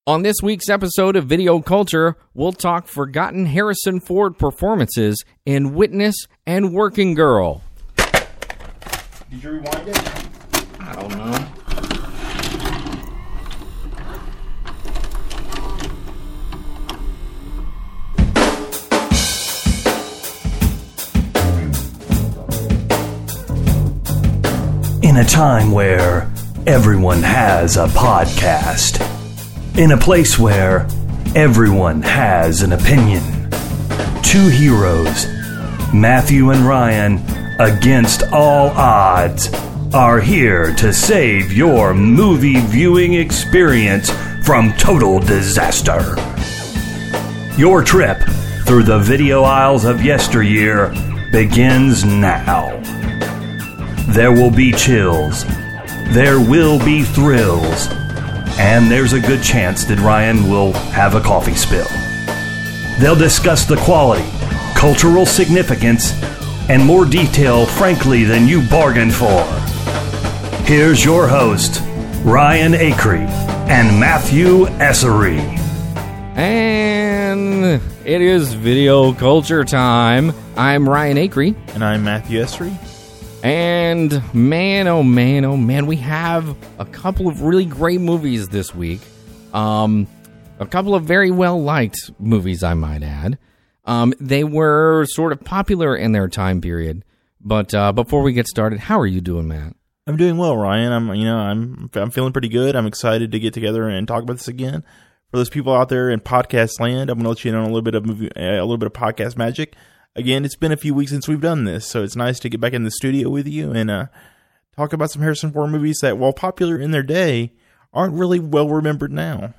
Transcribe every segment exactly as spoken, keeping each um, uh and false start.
On this week's episode of Video Culture, we'll talk forgotten Harrison Ford performances in Witness and Working Girl. Did you rewind it? I don't know. In a time where everyone has a podcast. In a place where everyone has an opinion. Two heroes, Matthew and Ryan, against all odds, are here to save your movie viewing experience from total disaster. Your trip through the video aisles of yesteryear begins now. There will be chills. There will be thrills. And there's a good chance that Ryan will have a coffee spill. They'll discuss the quality, cultural significance, and more detail, frankly, than you bargained for. Here's your host, Ryan Acree and Matthew Essery. And it is Video Culture time. I'm Ryan Acree. And I'm Matthew Essery. And man, oh man, oh man, we have a couple of really great movies this week. Um, a couple of very well-liked movies, I might add. Um, they were sort of popular in their time period. But uh, before we get started, how are you doing, Matt? I'm doing well, Ryan. I'm, you know, I'm, I'm feeling pretty good. I'm excited to get together and talk about this again. For those people out there in podcast land, I'm going to let you in on a little bit of movie, a little bit of podcast magic. Again, it's been a few weeks since we've done this, so it's nice to get back in the studio with you and uh, talk about some Harrison Ford movies that, while popular in their day, aren't really well remembered now.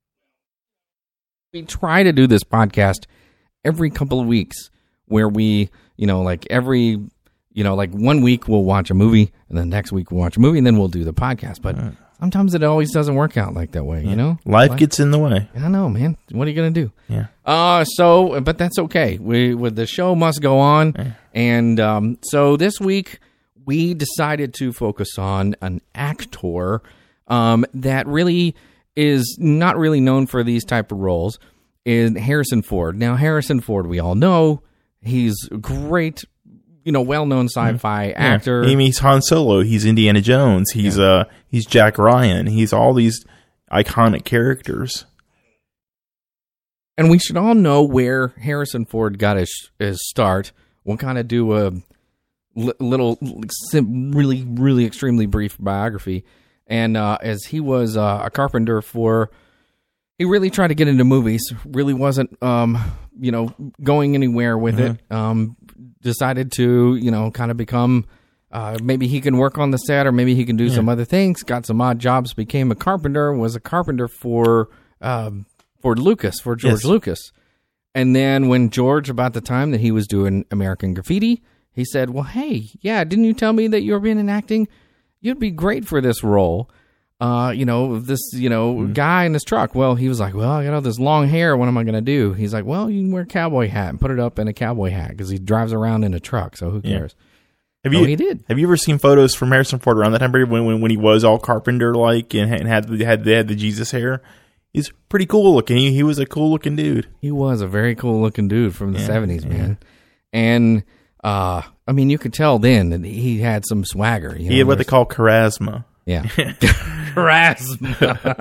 We try to do this podcast every couple of weeks where we, you know, like every, you know, like one week we'll watch a movie and then next week we'll watch a movie and then we'll do the podcast. But right. Sometimes it always doesn't work out like that way, yeah. You know? Life like, gets in the way. I know, man. What are you going to do? Yeah. Uh, so, but that's okay. We, with the show must go on. Yeah. And um, so this week we decided to focus on an actor um, that really is not really known for these type of roles, is Harrison Ford. Now, Harrison Ford, we all know, he's a great, you know, well-known sci-fi yeah. actor. Yeah. He's Han Solo. He's Indiana Jones. He's yeah. uh, he's Jack Ryan. He's all these iconic characters. And we should all know where Harrison Ford got his, his start. We'll kind of do a li- little, really, really extremely brief biography. And uh, as he was uh, a carpenter for, he really tried to get into movies. Really wasn't, um, you know, going anywhere with mm-hmm. it. Um, decided to, you know, kind of become, uh, maybe he can work on the set or maybe he can do yeah. some other things. Got some odd jobs, became a carpenter, was a carpenter for um, for Lucas, for George yes. Lucas. And then when George, about the time that he was doing American Graffiti, he said, well, hey, yeah, didn't you tell me that you were being in acting? You'd be great for this role. Uh, you know, this, you know, mm-hmm. guy in this truck. Well, he was like, well, I got all this long hair. What am I going to do? He's like, well, you can wear a cowboy hat and put it up in a cowboy hat because he drives around in a truck. So who cares? Yeah. Have so you, he did. Have you ever seen photos from Harrison Ford around that time period when, when, when he was all carpenter-like and, and had, had, had the Jesus hair? He's pretty cool looking. He, he was a cool looking dude. He was a very cool looking dude from the yeah, seventies, yeah. man. And, uh, I mean, you could tell then that he had some swagger. You know? He had what they call charisma. Yeah. Charisma.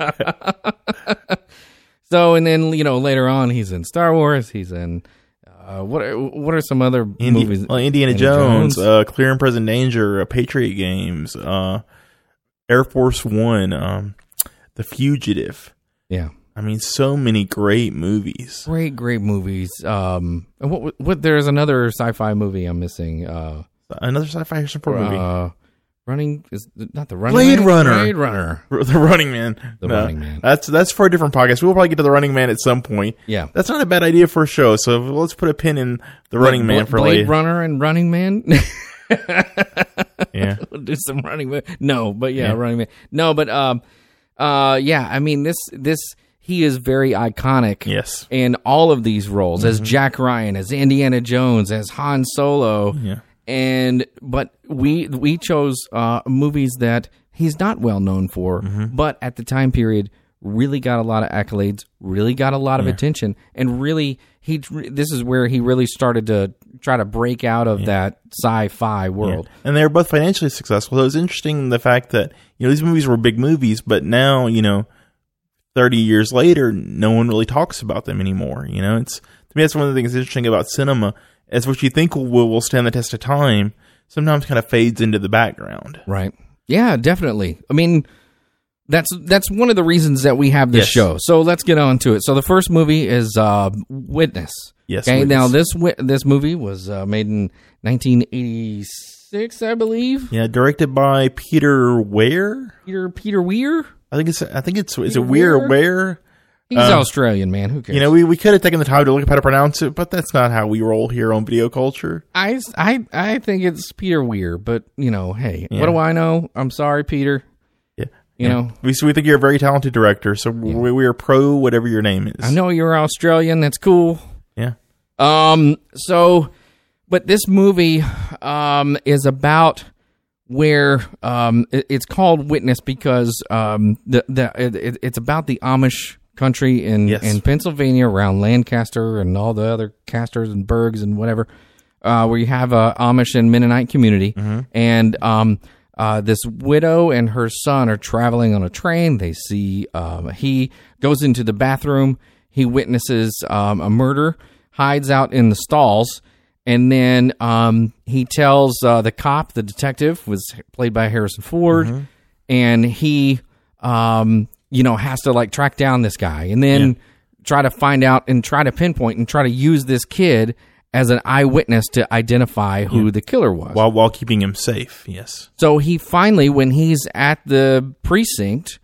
So, and then, you know, later on, he's in Star Wars. He's in, uh, what are, what are some other Indi- movies? Well, Indiana, Indiana Jones, Jones. Uh, Clear and Present Danger, uh, Patriot Games, uh, Air Force One, um, The Fugitive. Yeah. I mean, so many great movies. Great, great movies. Um, and what, what, there's another sci-fi movie I'm missing. Uh, another sci-fi Harrison Ford movie. Uh, Running is not the running Blade man? Runner. Blade Runner. The Running Man. The no, Running Man. That's that's for a different podcast. We'll probably get to the Running Man at some point. Yeah, that's not a bad idea for a show. So let's put a pin in the like Running Man Bla- for Blade later. Runner and Running Man. Yeah, we'll do some Running Man. No, but yeah, yeah, Running Man. No, but um, uh, yeah. I mean, this this he is very iconic. Yes, in all of these roles mm-hmm. as Jack Ryan, as Indiana Jones, as Han Solo. Yeah. And but we we chose uh, movies that he's not well known for, mm-hmm. but at the time period really got a lot of accolades, really got a lot of Yeah. attention, and really he this is where he really started to try to break out of Yeah. that sci-fi world. Yeah. And they were both financially successful. It was interesting the fact that, you know, these movies were big movies, but now, you know, thirty years later, no one really talks about them anymore. You know, it's, to me, that's one of the things interesting about cinema, is what you think will, will stand the test of time sometimes kind of fades into the background. Right. Yeah, definitely. I mean, that's that's one of the reasons that we have this Yes. show. So let's get on to it. So the first movie is uh, Witness. Yes. Okay. Witness. Now this wi- this movie was uh, made in nineteen eighty-six, I believe. Yeah, directed by Peter Weir. Peter Peter Weir. I think it's, I think it's, is Peter it Weir or Weir? Where? He's Um, Australian, man. Who cares? You know, we, we could have taken the time to look up how to pronounce it, but that's not how we roll here on Video Culture. I, I, I think it's Peter Weir, but you know, hey, Yeah. what do I know? I'm sorry, Peter. Yeah. You Yeah. know, We, so we think you're a very talented director, so we, we are pro whatever your name is. I know you're Australian. That's cool. Yeah. Um. So, but this movie, um, is about where um it, it's called Witness because um the the it, it, it's about the Amish country in Yes. in Pennsylvania around Lancaster and all the other casters and burgs and whatever, uh, where you have a Amish and Mennonite community, and um. Uh, this widow and her son are traveling on a train. They see um, he goes into the bathroom. He witnesses um, a murder, hides out in the stalls, and then um, he tells uh, the cop, the detective, was played by Harrison Ford, and he, um, you know, has to like track down this guy and then Yeah. try to find out and try to pinpoint and try to use this kid as an eyewitness to identify who the killer was. While while keeping him safe, yes. So he finally, when he's at the precinct,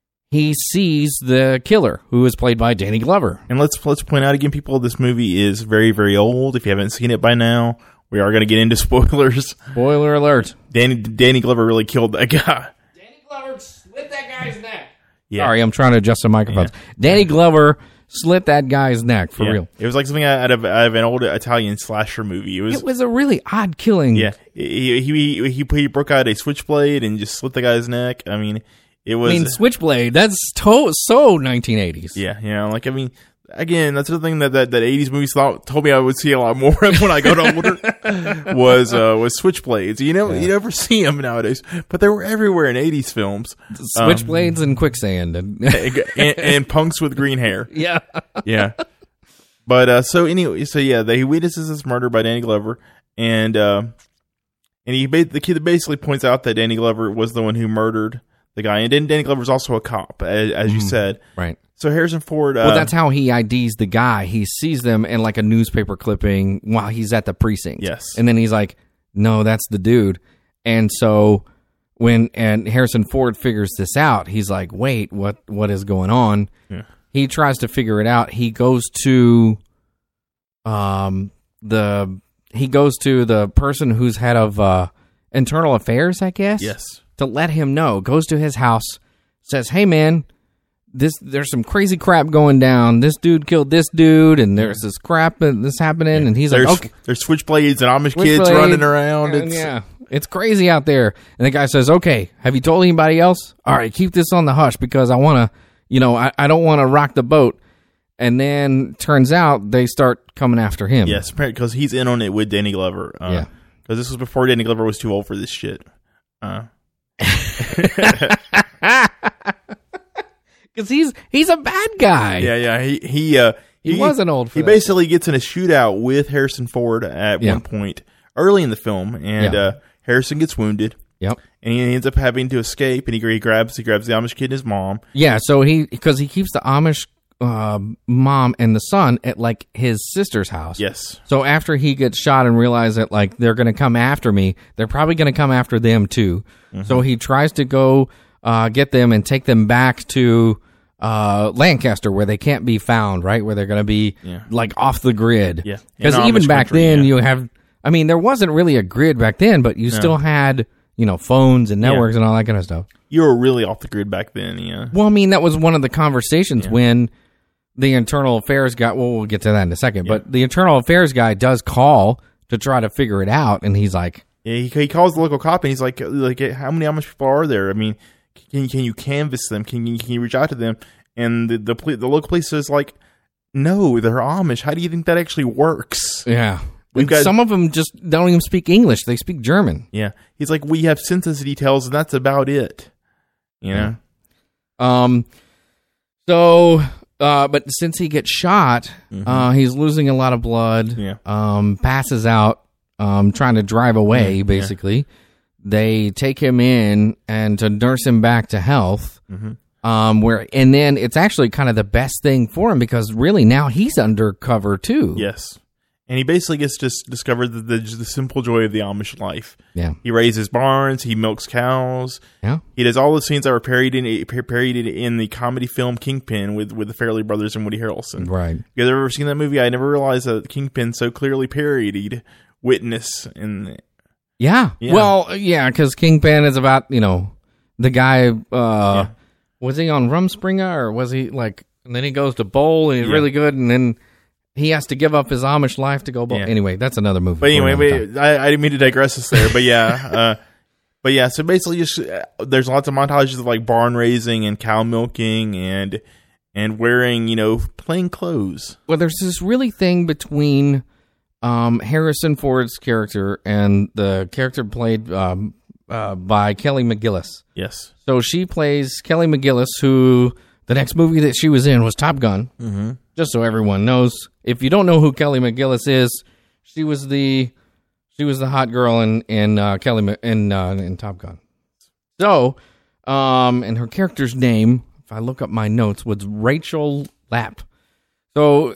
he sees the killer, who is played by Danny Glover. And let's let's point out again, people, this movie is very, very old. If you haven't seen it by now, we are going to get into spoilers. Spoiler alert. Danny Danny Glover really killed that guy. Danny Glover slit that guy's neck. Yeah. Sorry, I'm trying to adjust the microphones. Danny Glover slit that guy's neck, for Yeah. real. It was like something out of, out of an old Italian slasher movie. It was, It was a really odd killing. yeah. He, he he he broke out a switchblade and just slit the guy's neck. I mean, it I was. mean, Switchblade, that's to- so nineteen eighties. Yeah, you know, like, I mean, again, that's the thing that, that, that eighties movies thought, told me I would see a lot more of when I got older, was, uh, was switchblades. You know, you never see them nowadays, but they were everywhere in eighties films. Switchblades and quicksand. And and, and punks with green hair. yeah. Yeah. But, uh, so anyway, so yeah, they, he witnesses this murder by Danny Glover, and, uh, and he, ba- the kid basically points out that Danny Glover was the one who murdered the guy, and then Danny Glover's also a cop, as, as you said. Right. So Harrison Ford. Uh, Well, that's how he I Ds the guy. He sees them in like a newspaper clipping while he's at the precinct. Yes. And then he's like, no, that's the dude. And so when and Harrison Ford figures this out, he's like, wait, what what is going on? Yeah. He tries to figure it out. He goes to um the he goes to the person who's head of uh internal affairs, I guess. Yes. To let him know. Goes to his house, says, hey man, this there's some crazy crap going down. This dude killed this dude, and there's this crap that's happening. And he's There's, like, okay, there's switchblades and Amish kids Switchblade, running around. and It's, yeah, it's crazy out there. And the guy says, okay, have you told anybody else? All right, keep this on the hush because I want to, you know, I, I don't want to rock the boat. And then turns out they start coming after him. Yes, because he's in on it with Danny Glover. Uh, Yeah. Because this was before Danny Glover was too old for this shit. Uh, Because he's he's a bad guy. yeah, yeah. He he uh, He wasn't old for He that basically gets in a shootout with Harrison Ford at Yeah. one point early in the film, and Yeah. uh, Harrison gets wounded, Yep. and he ends up having to escape. And he, he grabs he grabs the Amish kid and his mom. Yeah, so he because he keeps the Amish uh, mom and the son at like his sister's house. Yes, So after he gets shot and realizes that like they're going to come after me, they're probably going to come after them too. Mm-hmm. So he tries to go uh, get them and take them back to uh, Lancaster where they can't be found, right? Where they're going to be Yeah. like off the grid. Yeah. Because In even Amish back country, then yeah. you have, I mean, there wasn't really a grid back then, but you still had, you know, phones and networks and all that kind of stuff. you were really off the grid back then. Yeah, Well, I mean, that was one of the conversations when the internal affairs guy, well, we'll get to that in a second, but the internal affairs guy does call to try to figure it out. And he's like, yeah. He, he calls the local cop and he's like, like, how many Amish people are there? I mean, can can you canvass them? Can you can you reach out to them? and the the, poli- the local police is like, no, they're Amish. How do you think that actually works? Yeah. We've And got- some of them just don't even speak English. They speak German. Yeah, he's like, we have census details, and that's about it. You know. Um, so, uh, but since he gets shot, uh, he's losing a lot of blood. Yeah. Um, passes out, um, trying to drive away, Yeah, basically. They take him in and to nurse him back to health. Um, where, and then it's actually kind of the best thing for him because really now he's undercover too. Yes. And he basically gets to s- discover the, the the simple joy of the Amish life. Yeah. He raises barns. He milks cows. Yeah. He does all the scenes that were parodied in parodied in the comedy film Kingpin with, with the Farrelly brothers and Woody Harrelson. Right. You guys ever seen that movie? I never realized that Kingpin so clearly parodied Witness. And Yeah. Yeah. Well, yeah, because Kingpin is about, you know, the guy, uh, was he on Rumspringa or was he like, and then he goes to bowl and he's Yeah. really good and then he has to give up his Amish life to go bowl. Yeah. Anyway, that's another movie. But for anyway, another time. wait, I, I didn't mean to digress us there. But yeah, uh, but yeah. So basically, just uh, there's lots of montages of like barn raising and cow milking and and wearing, you know, plain clothes. Well, there's this really thing between um, Harrison Ford's character and the character played um, uh, by Kelly McGillis. Yes. So she plays Kelly McGillis, who the next movie that she was in was Top Gun. Mm-hmm. Just so everyone knows, if you don't know who Kelly McGillis is, she was the she was the hot girl in in uh, Kelly Ma- in uh, in Top Gun. So, um, and her character's name, if I look up my notes, was Rachel Lapp. So,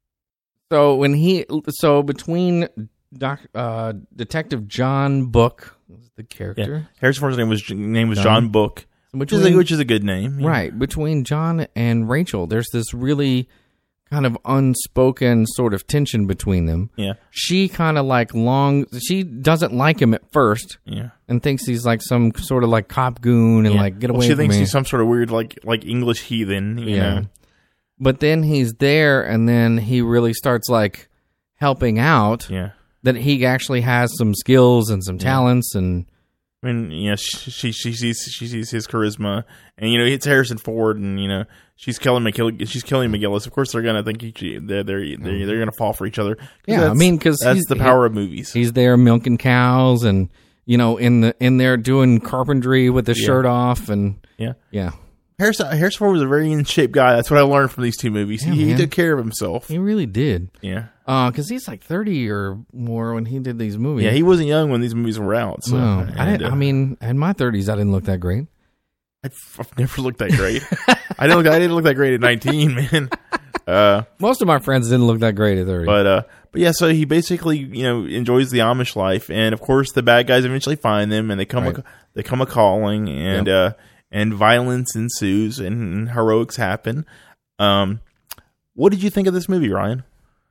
so when he so between Doc, uh, Detective John Book was the character. Yeah. Harrison Ford's name was name was John. John Book, which is a, Between- which is a good name. Yeah. Right. Between John and Rachel, there's this really kind of unspoken sort of tension between them. Yeah. She kind of like long, she doesn't like him at first Yeah. and thinks he's like some sort of like cop goon and Yeah. like get Well, away she from thinks me. he's some sort of weird like like English heathen. You Yeah. know? But then he's there and then he really starts like helping out Yeah. that he actually has some skills and some talents and I mean, you know, she, she she sees she sees his charisma, and you know, it's Harrison Ford, and you know, she's Kelly McGill, she's Kelly McGillis. Of course, they're gonna think each, they're they're they're, they're gonna fall for each other. 'Cause Yeah, I that's- mean, 'cause that's he's- the power of movies. he's there milking cows and you know in the in there doing carpentry with his Yeah. shirt off and Yeah, yeah. Harrison Harrison Ford was a very in shape guy. That's what I learned from these two movies. Yeah, he, he man. took care of himself. He really did. Yeah, Uh, cause he's like thirty or more when he did these movies. yeah, he wasn't young when these movies were out. So, no, I, and, didn't, uh, I mean, in my thirties, I didn't look that great. I've, I've never looked that great. I didn't look I didn't look that great at nineteen, man. Uh, Most of my friends didn't look that great at thirty. But uh, but yeah, so he basically you know enjoys the Amish life, and of course the bad guys eventually find them, and they come Right. a, they come a calling, and uh, and violence ensues, and heroics happen. Um, what did you think of this movie, Ryan?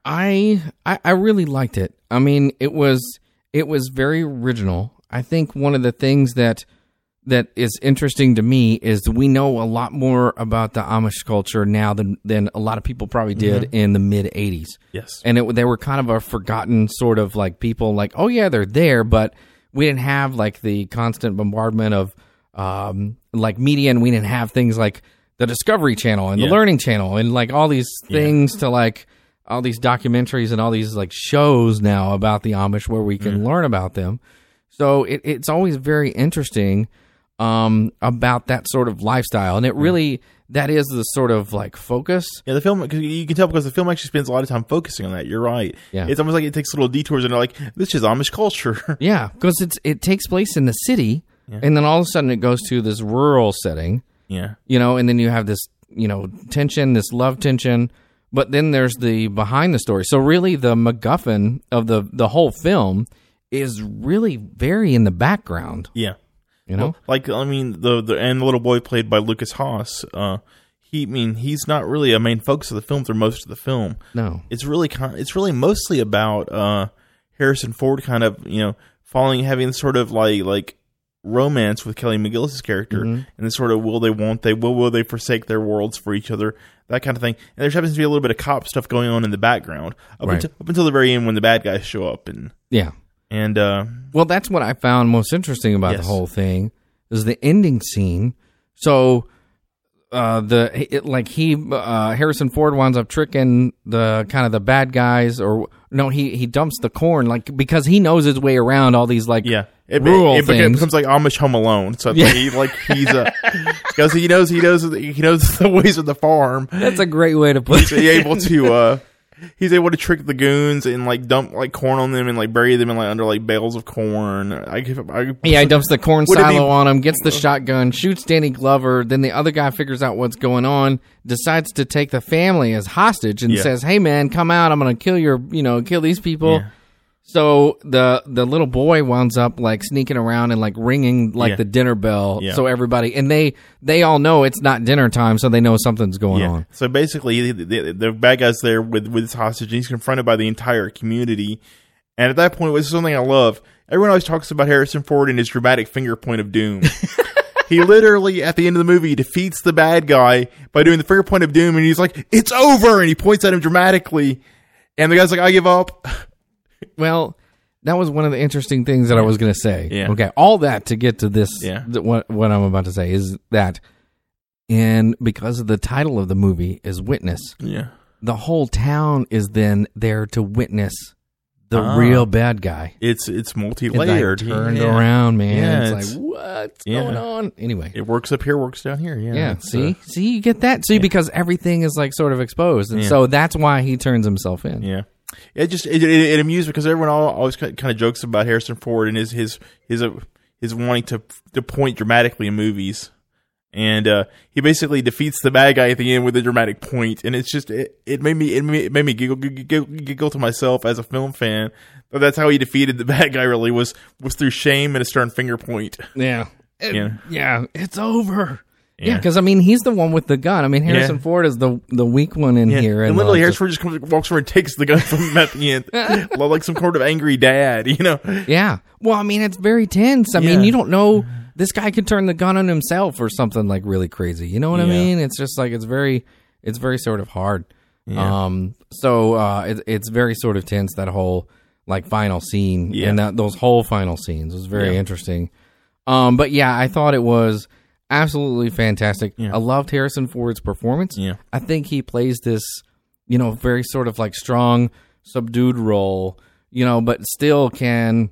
I, I I really liked it. I mean, it was it was very original. I think one of the things that that is interesting to me is we know a lot more about the Amish culture now than than a lot of people probably did in the mid eighties. Yes, And it they were kind of a forgotten sort of like people like, oh yeah, they're there, but we didn't have like the constant bombardment of um like media, and we didn't have things like the Discovery Channel and Yeah. the Learning Channel and like all these things to like all these documentaries and all these like shows now about the Amish where we can learn about them. So it, it's always very interesting um about that sort of lifestyle, and it really that is the sort of like focus. yeah, the film 'cause you can tell because the film actually spends a lot of time focusing on that. You're right. Yeah. It's almost like it takes little detours, and they're like, this is Amish culture. Yeah, because it's it takes place in the city, and then all of a sudden it goes to this rural setting, yeah, you know, and then you have this, you know, tension, this love tension, but then there's the behind the story. So really, the MacGuffin of the the whole film is really very in the background, yeah. you know. Well, like I mean, the the and the little boy played by Lucas Haas. Uh, he, I mean, he's not really a main focus of the film through most of the film. No, It's really kind. It's really mostly about uh, Harrison Ford, kind of you know, falling, having sort of like like romance with Kelly McGillis' character, Mm-hmm. and then sort of will they, won't they, will will they forsake their worlds for each other, that kind of thing. And there happens to be a little bit of cop stuff going on in the background up, Right. until, up until the very end when the bad guys show up, and yeah. and uh, Well, that's what I found most interesting about Yes. the whole thing is the ending scene. So uh, the it, like he uh, Harrison Ford winds up tricking the kind of the bad guys, or no, he he dumps the corn like because he knows his way around all these like Yeah. It, rural it, it things. becomes like Amish Home Alone. So it's Yeah. like, he, like he's a because he knows he knows he knows the ways of the farm. That's a great way to put He's it. able to uh he's able to trick the goons and like dump like corn on them and like bury them in like under like bales of corn. I, I Yeah, he dumps the corn Would it silo be- on him, gets the shotgun, shoots Danny Glover. Then the other guy figures out what's going on, decides to take the family as hostage, and Yeah. says, "Hey, man, come out! I'm going to kill your, you know, kill these people." Yeah. So the the little boy winds up like sneaking around and like ringing like Yeah. the dinner bell, Yeah. so everybody and they they all know it's not dinner time, so they know something's going Yeah. on. So basically, the, the, the bad guy's there with with his hostage. And he's confronted by the entire community, and at that point, this is something I love. Everyone always talks about Harrison Ford and his dramatic finger point of doom. He literally, at the end of the movie, defeats the bad guy by doing the finger point of doom, and he's like, "It's over!" And he points at him dramatically, and the guy's like, "I give up." Well, that was one of the interesting things that I was going to say. Yeah. Okay, all that to get to this, Yeah. th- what what I'm about to say is that, and because of the title of the movie is Witness, Yeah. the whole town is then there to witness the Ah. real bad guy. It's it's It's multi-layered. like turned Yeah. around, man. Yeah, it's, it's- like what's yeah. going on? Anyway, It works up here, works down here. Yeah. yeah. it's, See, uh, see, you get that. See, because everything is like sort of exposed, and Yeah. so that's why he turns himself in. yeah. It just it, it, it amused me because everyone al- always kind of jokes about Harrison Ford and his his his uh, his wanting to to point dramatically in movies, and uh, he basically defeats the bad guy at the end with a dramatic point, and it's just it, it made me it made, it made me giggle, giggle giggle to myself as a film fan. But that's how he defeated the bad guy. Really was was through shame and a stern finger point. Yeah. It- Yeah. yeah, it's over. Yeah, Yeah. because I mean, he's the one with the gun. I mean, Harrison Yeah. Ford is the the weak one in Yeah. here, and, and literally the- Harrison Ford just comes, walks over and takes the gun from him at the end, like some sort of angry dad, you know. yeah. Well, I mean, it's very tense. I Yeah. mean, you don't know this guy could turn the gun on himself or something like really crazy. You know what I Yeah. mean? It's just like it's very, it's very sort of hard. Yeah. Um. So uh, it, it's very sort of tense, that whole like final scene, Yeah. and that those whole final scenes was very Yeah. interesting. Um. But yeah, I thought it was absolutely fantastic. Yeah. I loved Harrison Ford's performance. Yeah. I think he plays this, you know, very sort of like strong, subdued role, you know, but still can,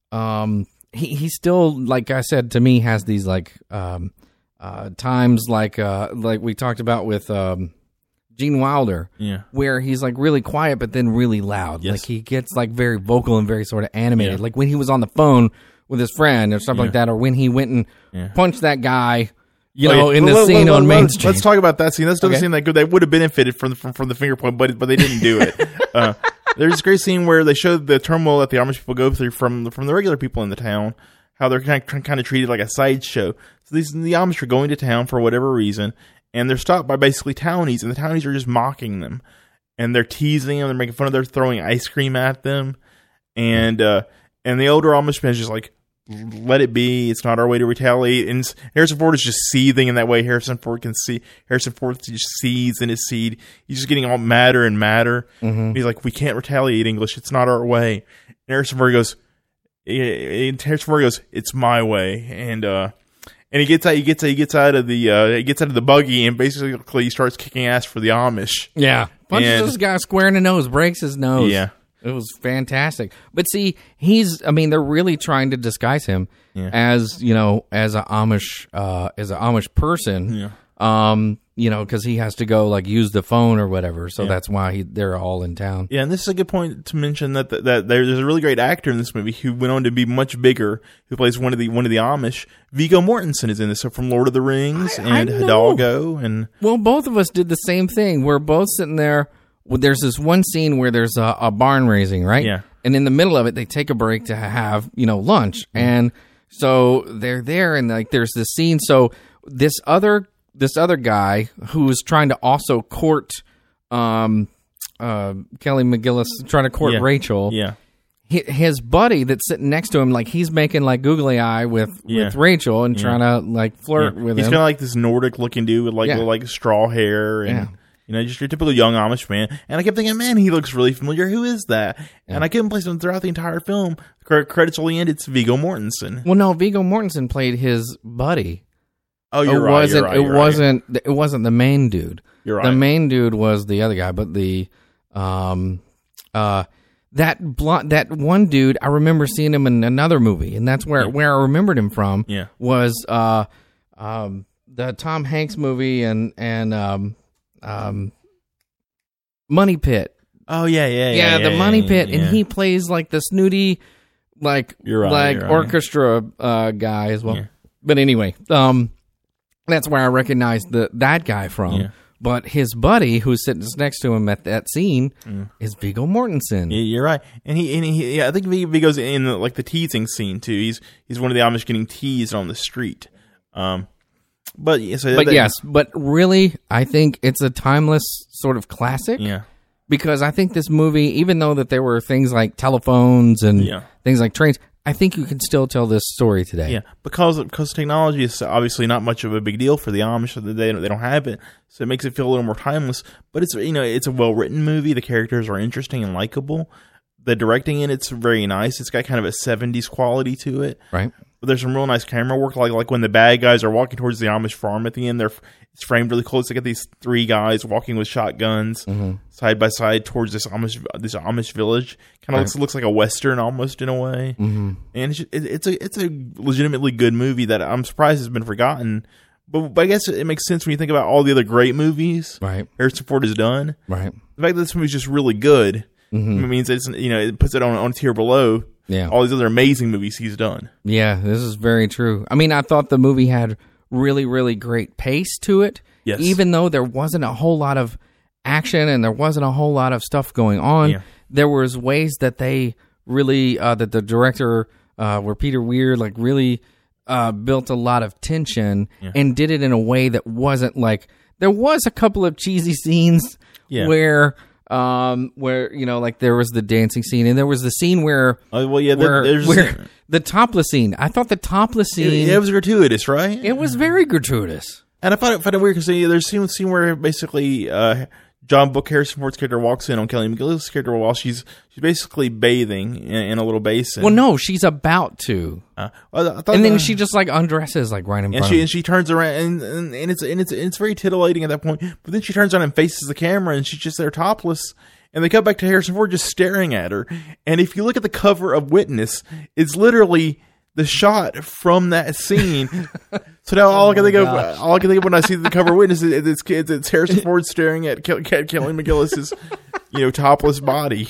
um, he, he still, like I said, to me, has these like, um, uh, times like, uh, like we talked about with, um, Gene Wilder, Yeah. where he's like really quiet, but then really loud. Yes. Like he gets like very vocal and very sort of animated. Yeah. Like when he was on the phone with his friend or stuff Yeah. like that, or when he went and Yeah. punched that guy, you Oh, know, yeah. in the Let- scene let- on let- Main let's- Street. Let's talk about that scene. That doesn't Okay. seem that good. They would have benefited from the, from, from the finger point, but but they didn't do it. uh, there's this great scene where they showed the turmoil that the Amish people go through from from the regular people in the town, how they're kind of, kind of treated like a sideshow. So these the Amish are going to town for whatever reason, and they're stopped by basically townies, and the townies are just mocking them, and they're teasing them, they're making fun of them, they're throwing ice cream at them, and uh, and the older Amish man is just like, let it be. It's not our way to retaliate. And Harrison Ford is just seething in that way. Harrison Ford can see. Harrison Ford just seethes in his seed. He's just getting all madder and madder. Mm-hmm. He's like, we can't retaliate, English. It's not our way. And Harrison Ford goes, and Harrison Ford goes, it's my way. And uh, and he gets out. He gets he gets out of the uh, he gets out of the buggy and basically he starts kicking ass for the Amish. Yeah. Punches And- this guy square in the nose, breaks his nose. Yeah. It was fantastic. But see, he's, I mean, they're really trying to disguise him Yeah. as, you know, as a Amish, uh, as an Amish person. Yeah. Um, you know, because he has to go like use the phone or whatever. So Yeah. that's why he, they're all in town. Yeah, and this is a good point to mention that that, that there's a really great actor in this movie who went on to be much bigger, who plays one of the one of the Amish. Viggo Mortensen is in this, so from Lord of the Rings I- I and know. Hidalgo, and Well, both of us did the same thing. We're both sitting there. Well, there's this one scene where there's a, a barn raising, right? Yeah. And in the middle of it, they take a break to have, you know, lunch. And so they're there and like there's this scene. So this other this other guy who is trying to also court um uh Kelly McGillis, trying to court Yeah. Rachel. yeah, hi- His buddy that's sitting next to him, like he's making like googly eye with, Yeah. with Rachel and trying to like flirt yeah. with he's him. kind of like this Nordic looking dude with like Yeah. with, like straw hair and. Yeah. You know, just your typical young Amish man. And I kept thinking, man, he looks really familiar. Who is that? And I couldn't place him throughout the entire film. Cre- Credits only end. It's Viggo Mortensen. Well, no, Viggo Mortensen played his buddy. Oh, you're it right. wasn't. You're right, it you're right. wasn't. It wasn't the main dude. You're The right. main dude was the other guy, but the um uh that blonde, that one dude, I remember seeing him in another movie, and that's where Yeah. where I remembered him from. Yeah. Was uh um the Tom Hanks movie and and um um Money Pit. Oh yeah, yeah, yeah. Yeah, yeah the yeah, Money yeah, Pit, yeah. and he plays like the snooty, like You're right, like you're right. orchestra uh, guy as well. Yeah. But anyway, um, that's where I recognized the that guy from. Yeah. But his buddy, who's sitting next to him at that scene, is Viggo Mortensen. Yeah, you're right, and he and he. Yeah, I think Viggo's in the, like the teasing scene too. He's he's one of the Amish getting teased on the street. Um, but yeah, so But that- yes, but really, I think it's a timeless sort of classic. yeah, Because I think this movie, even though that there were things like telephones and Yeah. things like trains, I think you can still tell this story today. yeah, because because technology is obviously not much of a big deal for the Amish. So they don't, they don't have it, so it makes it feel a little more timeless. But it's you know it's a well written movie. The characters are interesting and likable. The directing in it's very nice. It's got kind of a seventies quality to it. Right? But there's some real nice camera work, like like when the bad guys are walking towards the Amish farm at the end. They're it's framed really close. They got these three guys walking with shotguns side by side towards this Amish this Amish village. Kind of Right. looks looks like a western almost in a way. Mm-hmm. And it's, it, it's a it's a legitimately good movie that I'm surprised has been forgotten. But, but I guess it makes sense when you think about all the other great movies Right. Harrison Ford has done. Right. The fact that this movie's just really good it means it's you know it puts it on on a tier below. Yeah. All these other amazing movies he's done. Yeah, this is very true. I mean, I thought the movie had really, really great pace to it. Yes. Even though there wasn't a whole lot of action and there wasn't a whole lot of stuff going on, Yeah. there was ways that they really, uh, that the director, uh, where Peter Weir, like really uh, built a lot of tension and did it in a way that wasn't like, there was a couple of cheesy scenes Yeah. where... Um, where you know, like there was the dancing scene, and there was the scene where, Oh, well, yeah, there- where, there's where the topless scene. I thought the topless it, scene, it was gratuitous, right? it was very gratuitous. And I found it, found it weird because there's a scene, scene where basically uh, John Book Harrison Ford's character walks in on Kelly McGillis' character while she's she's basically bathing in, in a little basin. Well, no, she's about to, Uh, well, I thought and then that- she just like undresses like right in and front she of and she turns around and, and, and it's and it's it's very titillating at that point. But then she turns on and faces the camera and she's just there topless. And they cut back to Harrison Ford just staring at her. And if you look at the cover of Witness, it's literally the shot from that scene. So now all I can think of, all I can think of when I see the cover of Witness is it's, it's, it's Harrison Ford staring at Ke- Ke- Kelly McGillis's, you know, topless body.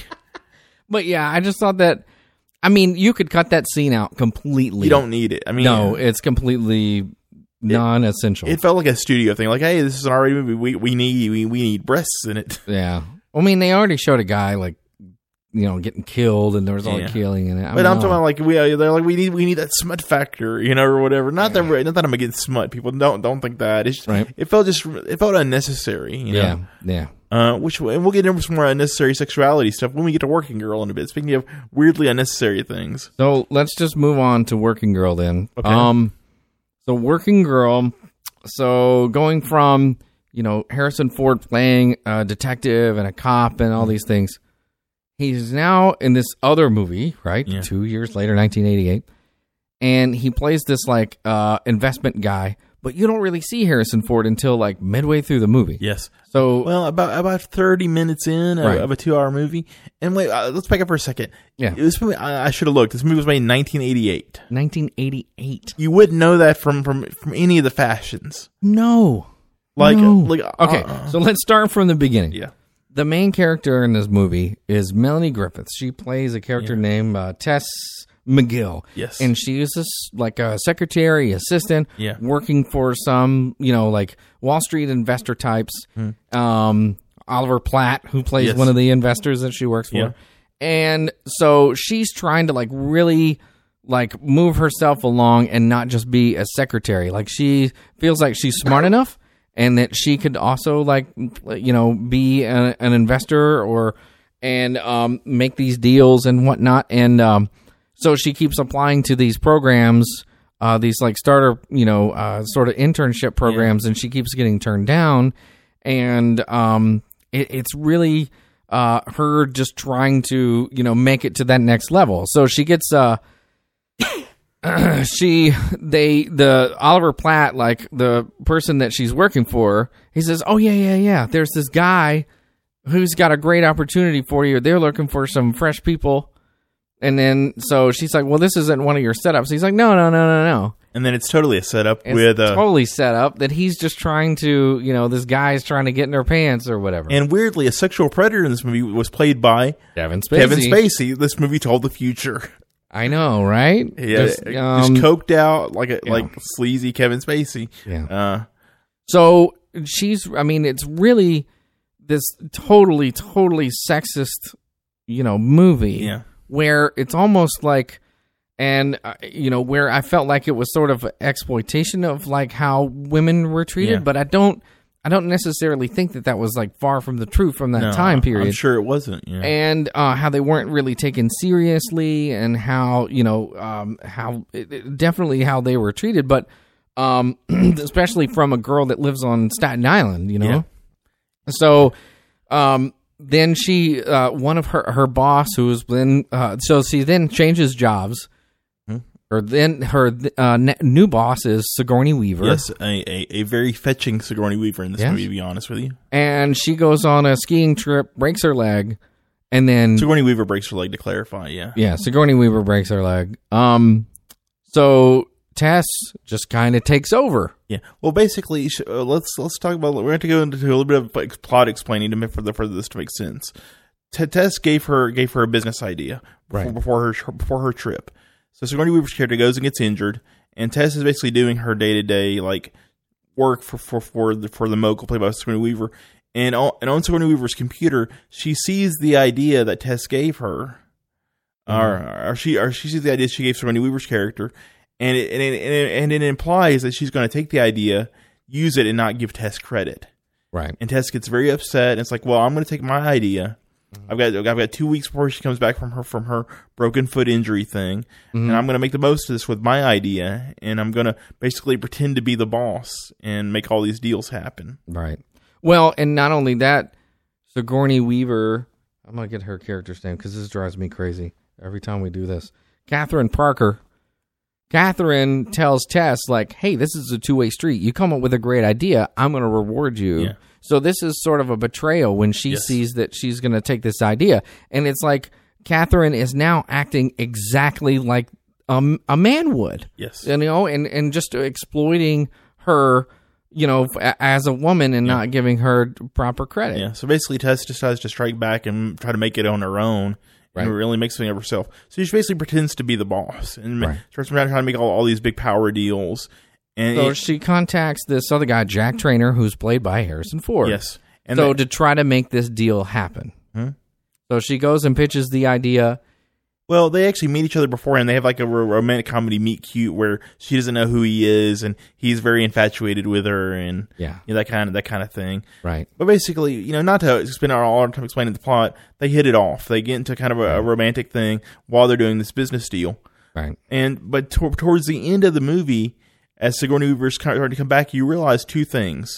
But yeah, I just thought that. I mean, you could cut that scene out completely. You don't need it. I mean, No, it's completely non-essential. it felt like a studio thing. Like, hey, this is an R rated movie. We we need we, we need breasts in it. yeah, I mean, they already showed a guy like, you know, getting killed, and there was all Yeah. the killing in it. I But mean, I'm no. talking about like we uh, they're like we need we need that smut factor, you know, or whatever. Not that not that I'm against smut. People don't don't think that. It's just, Right. it felt just it felt unnecessary. You yeah, know? yeah. Uh, which and we'll get into some more unnecessary sexuality stuff when we get to Working Girl in a bit. Speaking of weirdly unnecessary things, So let's just move on to Working Girl then. Okay. Um, so Working Girl. So going from, you know, Harrison Ford playing a detective and a cop and all these things, he's now in this other movie, right? Yeah. Two years later, nineteen eighty-eight, and he plays this like uh, investment guy. But you don't really see Harrison Ford until like midway through the movie. yes. So Well, about about thirty minutes in of, Right. of a two hour movie, and wait, uh, let's back up for a second. Yeah. This movie, I, I should have looked. This movie was made in nineteen eighty-eight. nineteen eighty-eight. You wouldn't know that from from from any of the fashions. No. Like No. like Okay, uh, so let's start from the beginning. yeah. The main character in this movie is Melanie Griffith. She plays a character named uh, Tess McGill. Yes. And she is this, like a secretary, assistant, Yeah. working for some, you know, like Wall Street investor types. Um, Oliver Platt, who plays Yes. one of the investors that she works for. Yeah. And so she's trying to like really like move herself along and not just be a secretary. Like she feels like she's smart enough and that she could also like, you know, be a, an investor or, and um, make these deals and whatnot. And um, so she keeps applying to these programs, uh, these like starter, you know, uh, sort of internship programs, and she keeps getting turned down. And um, it, it's really uh, her just trying to, you know, make it to that next level. So she gets, uh, she, they, the Oliver Platt, like the person that she's working for, he says, oh, yeah, yeah, yeah. There's this guy who's got a great opportunity for you. They're looking for some fresh people. And then, so she's like, well, this isn't one of your setups. He's like, no, no, no, no, no. And then it's totally a setup It's with a totally set up that he's just trying to, you know, this guy's trying to get in her pants or whatever. and weirdly, a sexual predator in this movie was played by Kevin Spacey. Kevin Spacey. This movie told the future. I know, right? Yeah, Just, just, um, coked out like a yeah. like sleazy Kevin Spacey. Yeah. Uh, So she's, I mean, it's really this totally, totally sexist, you know, movie yeah. where it's almost like, and, uh, you know, where I felt like it was sort of exploitation of like how women were treated, Yeah. but I don't, I don't necessarily think that that was like far from the truth from that No, time period. I'm sure it wasn't. Yeah. And uh, how they weren't really taken seriously, and how you know um, how it, it- definitely how they were treated, but um, especially from a girl that lives on Staten Island, you know. Yeah. So um, then she, uh, one of her her boss, who's been uh, so she then changes jobs, Hmm. or then her uh, n- new boss is Sigourney Weaver. Yes, a, a, a very fetching Sigourney Weaver in this Yes. movie, to be honest with you. And she goes on a skiing trip, breaks her leg, and then Sigourney Weaver breaks her leg, to clarify, yeah. yeah, Sigourney Weaver breaks her leg. Um, so Tess just kind of takes over. Yeah. Well, basically, sh- uh, let's let's talk about. We're going to go into a little bit of like, plot explaining to make for the for this to make sense. T- Tess gave her gave her a business idea before, Right. before her before her trip. So Sigourney Weaver's character goes and gets injured, and Tess is basically doing her day to day like work for for for the for the mogul played by Sigourney Weaver. And on, and on Sigourney Weaver's computer, she sees the idea that Tess gave her, or, or she or she sees the idea she gave Sigourney Weaver's character, and it, and it, and it, and it implies that she's going to take the idea, use it, and not give Tess credit. Right. And Tess gets very upset. And it's like, well, I'm going to take my idea. I've got I've got two weeks before she comes back from her from her broken foot injury thing, and I'm going to make the most of this with my idea, and I'm going to basically pretend to be the boss and make all these deals happen. Right. Well, and not only that, Sigourney Weaver, I'm going to get her character's name because this drives me crazy every time we do this. Catherine Parker. Catherine tells Tess, like, hey, this is a two-way street. You come up with a great idea, I'm going to reward you. Yeah. So this is sort of a betrayal when she Yes. sees that she's going to take this idea. And it's like Catherine is now acting exactly like um, a man would. Yes. You know, and, and just exploiting her, you know, f- as a woman and not giving her proper credit. Yeah. So basically, Tess decides to strike back and try to make it on her own. Right. And really make something of herself. So she basically pretends to be the boss and ma- Right. starts trying to make all, all these big power deals. And So it- she contacts this other guy, Jack Trainer, who's played by Harrison Ford. yes. And so the- to try to make this deal happen. Hmm? So she goes and pitches the idea. well, they actually meet each other beforehand. They have like a ro- romantic comedy meet cute where she doesn't know who he is and he's very infatuated with her and Yeah. you know, that kind of that kind of thing. Right. But basically, you know, not to spend all our time explaining the plot, they hit it off. They get into kind of a, a romantic thing while they're doing this business deal. Right. And but to- towards the end of the movie, as Sigourney Weaver's starting to come back, you realize two things: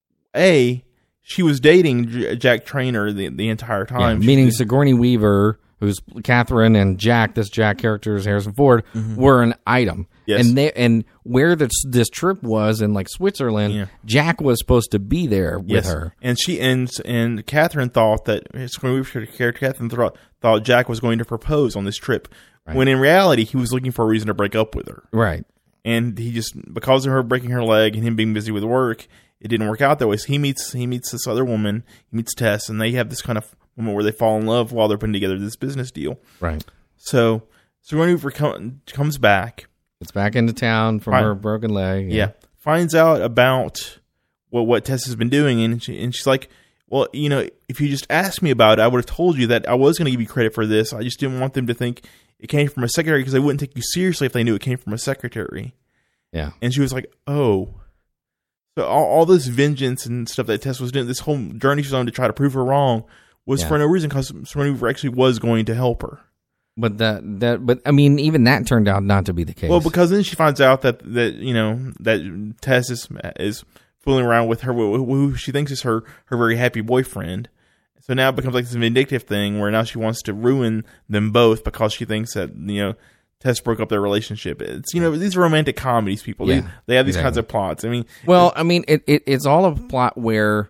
A, she was dating J- Jack Trainer the the entire Yeah, time. She- meaning Sigourney Weaver, who's Catherine, and Jack, this Jack character is Harrison Ford, were an item. Mm-hmm. Yes. And they and where this this trip was in like Switzerland, Yeah. Jack was supposed to be there with yes, her. and she and and Catherine thought that Sigourney Weaver's character Catherine thought thought Jack was going to propose on this trip, when in reality he was looking for a reason to break up with her. Right. And he just, because of her breaking her leg and him being busy with work, it didn't work out that way. So he meets he meets this other woman, he meets Tess, and they have this kind of moment where they fall in love while they're putting together this business deal. Right. So Sigourney Weaver com- comes back, It's back into town from Fine. her broken leg. yeah, finds out about what what Tess has been doing, and she, and she's like, well, you know, if you just asked me about it, I would have told you that I was going to give you credit for this. I just didn't want them to think it came from a secretary because they wouldn't take you seriously if they knew it came from a secretary. Yeah. And she was like, oh. So all, all this vengeance and stuff that Tess was doing, this whole journey she was on to try to prove her wrong, was Yeah. for no reason because Sigourney Weaver actually was going to help her. But that that but I mean even that turned out not to be the case. Well, because then she finds out that, that you know, that Tess is, is fooling around with her, who who she thinks is her, her very happy boyfriend. So now it becomes like this vindictive thing where now she wants to ruin them both because she thinks that, you know, Tess broke up their relationship. It's, you know, these are romantic comedies, people. Yeah, they, they have these exactly. kinds of plots. I mean, Well, I mean, it, it it's all a plot where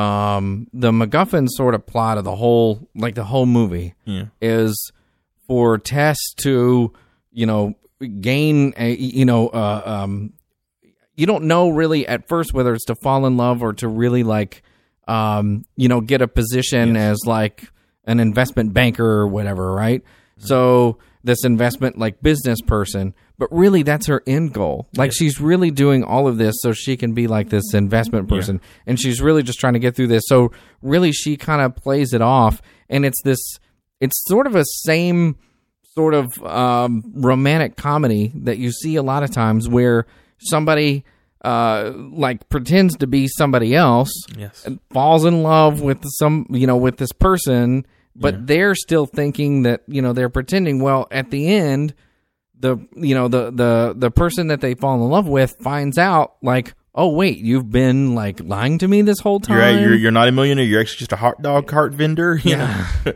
um, the MacGuffin sort of plot of the whole, like the whole movie, Yeah. is for Tess to, you know, gain a, you know, uh, um, you don't know really at first whether it's to fall in love or to really like, um, you know, get a position Yes. as like an investment banker or whatever, right? Mm-hmm. So this investment like business person, but really that's her end goal. Like Yes. she's really doing all of this so she can be like this investment person, Yeah. and she's really just trying to get through this. So really she kind of plays it off, and it's this, it's sort of a same sort of um, romantic comedy that you see a lot of times where somebody uh, like pretends to be somebody else, Yes. and falls in love with some, you know, with this person, but Yeah. they're still thinking that, you know, they're pretending. Well, at the end, the, you know, the, the, the person that they fall in love with finds out like, oh wait, you've been like lying to me this whole time. You're, you're you're not a millionaire. You're actually just a hot dog cart vendor. You Yeah. know?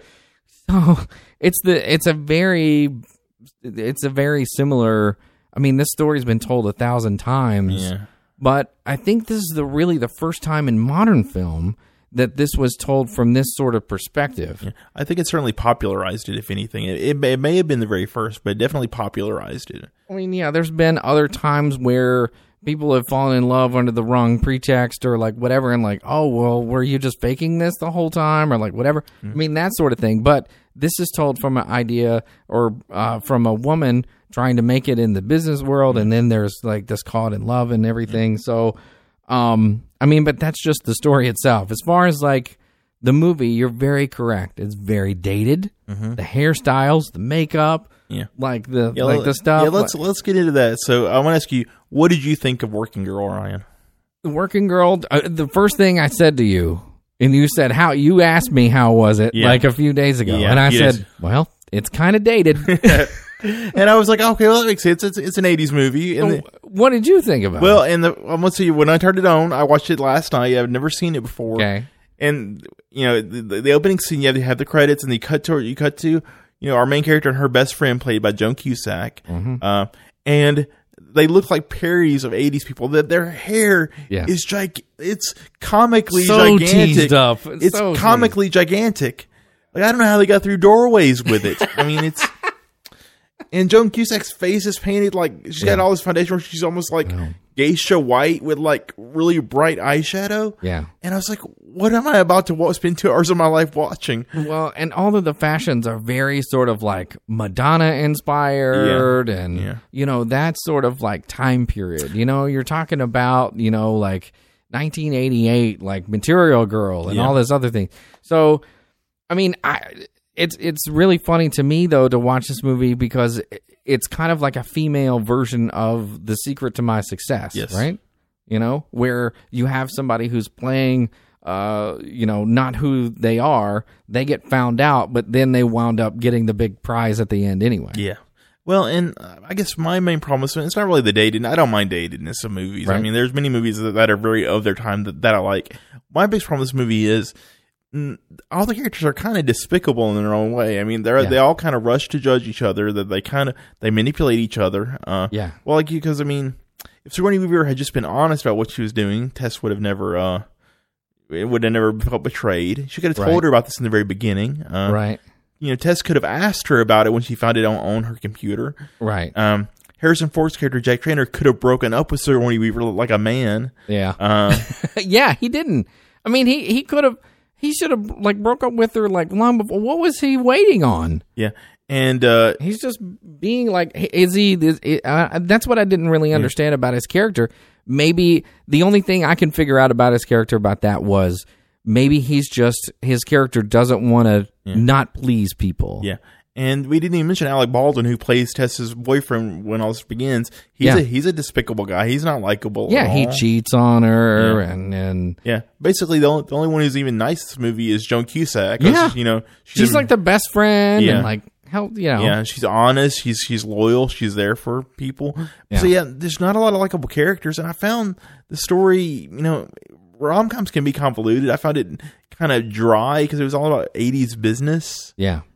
So it's the it's a very it's a very similar. I mean, this story's been told a thousand times, Yeah. but I think this is the really the first time in modern film that this was told from this sort of perspective. Yeah. I think it certainly popularized it, if anything. It, it, may, it may have been the very first, but it definitely popularized it. I mean, yeah, there's been other times where people have fallen in love under the wrong pretext or like whatever, and like, oh, well, were you just faking this the whole time or like whatever? Mm-hmm. I mean, that sort of thing. But this is told from an idea or uh, from a woman trying to make it in the business world, mm-hmm. and then there's like this caught in love and everything. Mm-hmm. So, um, I mean, but that's just the story itself. As far as like the movie, you're very correct. It's very dated. Mm-hmm. The hairstyles, the makeup. Yeah, like the yeah, like the stuff. Yeah, let's let's get into that. So I want to ask you, what did you think of Working Girl, Ryan? The Working Girl. Uh, the first thing I said to you, and you said how you asked me how was it Yeah. like a few days ago, Yeah, and I said, is. well, it's kind of dated. And I was like, okay, well that makes sense. It's it's an eighties movie. And So, the, what did you think about well, it? and the I'm gonna see when I turned it on, I watched it last night. I've never seen it before. Okay. And you know the, the, the opening scene, you have, you have the credits, and you cut to you cut to you know our main character and her best friend, played by Joan Cusack, Mm-hmm. uh, and they look like parodies of eighties people. That their hair Yeah. is gig- it's comically So gigantic. teased up. It's So comically gigantic. Like I don't know how they got through doorways with it. I mean, it's and Joan Cusack's face is painted like she's got Yeah. all this foundation where she's almost like geisha white with like really bright eyeshadow. Yeah. And I was like, what am I about to wa- spend two hours of my life watching? Well, and all of the fashions are very sort of like Madonna inspired, Yeah. and Yeah. you know that sort of like time period. You know, you're talking about you know like nineteen eighty-eight, like Material Girl and Yeah. all this other thing. So, I mean, I it's it's really funny to me though to watch this movie because it's kind of like a female version of The Secret to My Success, Yes. right? You know, where you have somebody who's playing, uh, you know, not who they are. They get found out, but then they wound up getting the big prize at the end anyway. Yeah. Well, and uh, I guess my main problem is it's not really the dated. I don't mind datedness of movies. I Right. mean, there's many movies that, that are very of their time that, that I like. My biggest problem with this movie is mm, all the characters are kind of despicable in their own way. I mean, they're Yeah. they all kind of rush to judge each other. That they kind of they manipulate each other. Uh, Yeah. Well, like because I mean, if Sigourney Weaver had just been honest about what she was doing, Tess would have never. Uh, it would have never felt betrayed. She could have told Right. her about this in the very beginning. Uh, Right. You know, Tess could have asked her about it when she found it on, on her computer. Right. Um, Harrison Ford's character, Jack Trainer, could have broken up with Sigourney Weaver like a man. Yeah. Uh, yeah, he didn't. I mean, he, he could have, he should have like broke up with her like long before. What was he waiting on? yeah. And, uh, He's just being like, is he, is, uh, that's what I didn't really understand about his character. Maybe the only thing I can figure out about his character about that was maybe he's just, his character doesn't want to not please people. yeah. And we didn't even mention Alec Baldwin, who plays Tess's boyfriend when all this begins. He's Yeah. a, he's a despicable guy. He's not likable. Yeah, at he all. cheats on her Yeah. and, and Yeah. Basically, the only, the only one who's even nice in this movie is Joan Cusack. 'Cause, Yeah. You know, she's like the best friend Yeah. and like, how, you know. Yeah, she's honest. She's she's loyal. She's there for people. Yeah. So yeah, there's not a lot of likable characters, and I found the story. You know, rom coms can be convoluted. I found it kind of dry because it was all about eighties business. Yeah.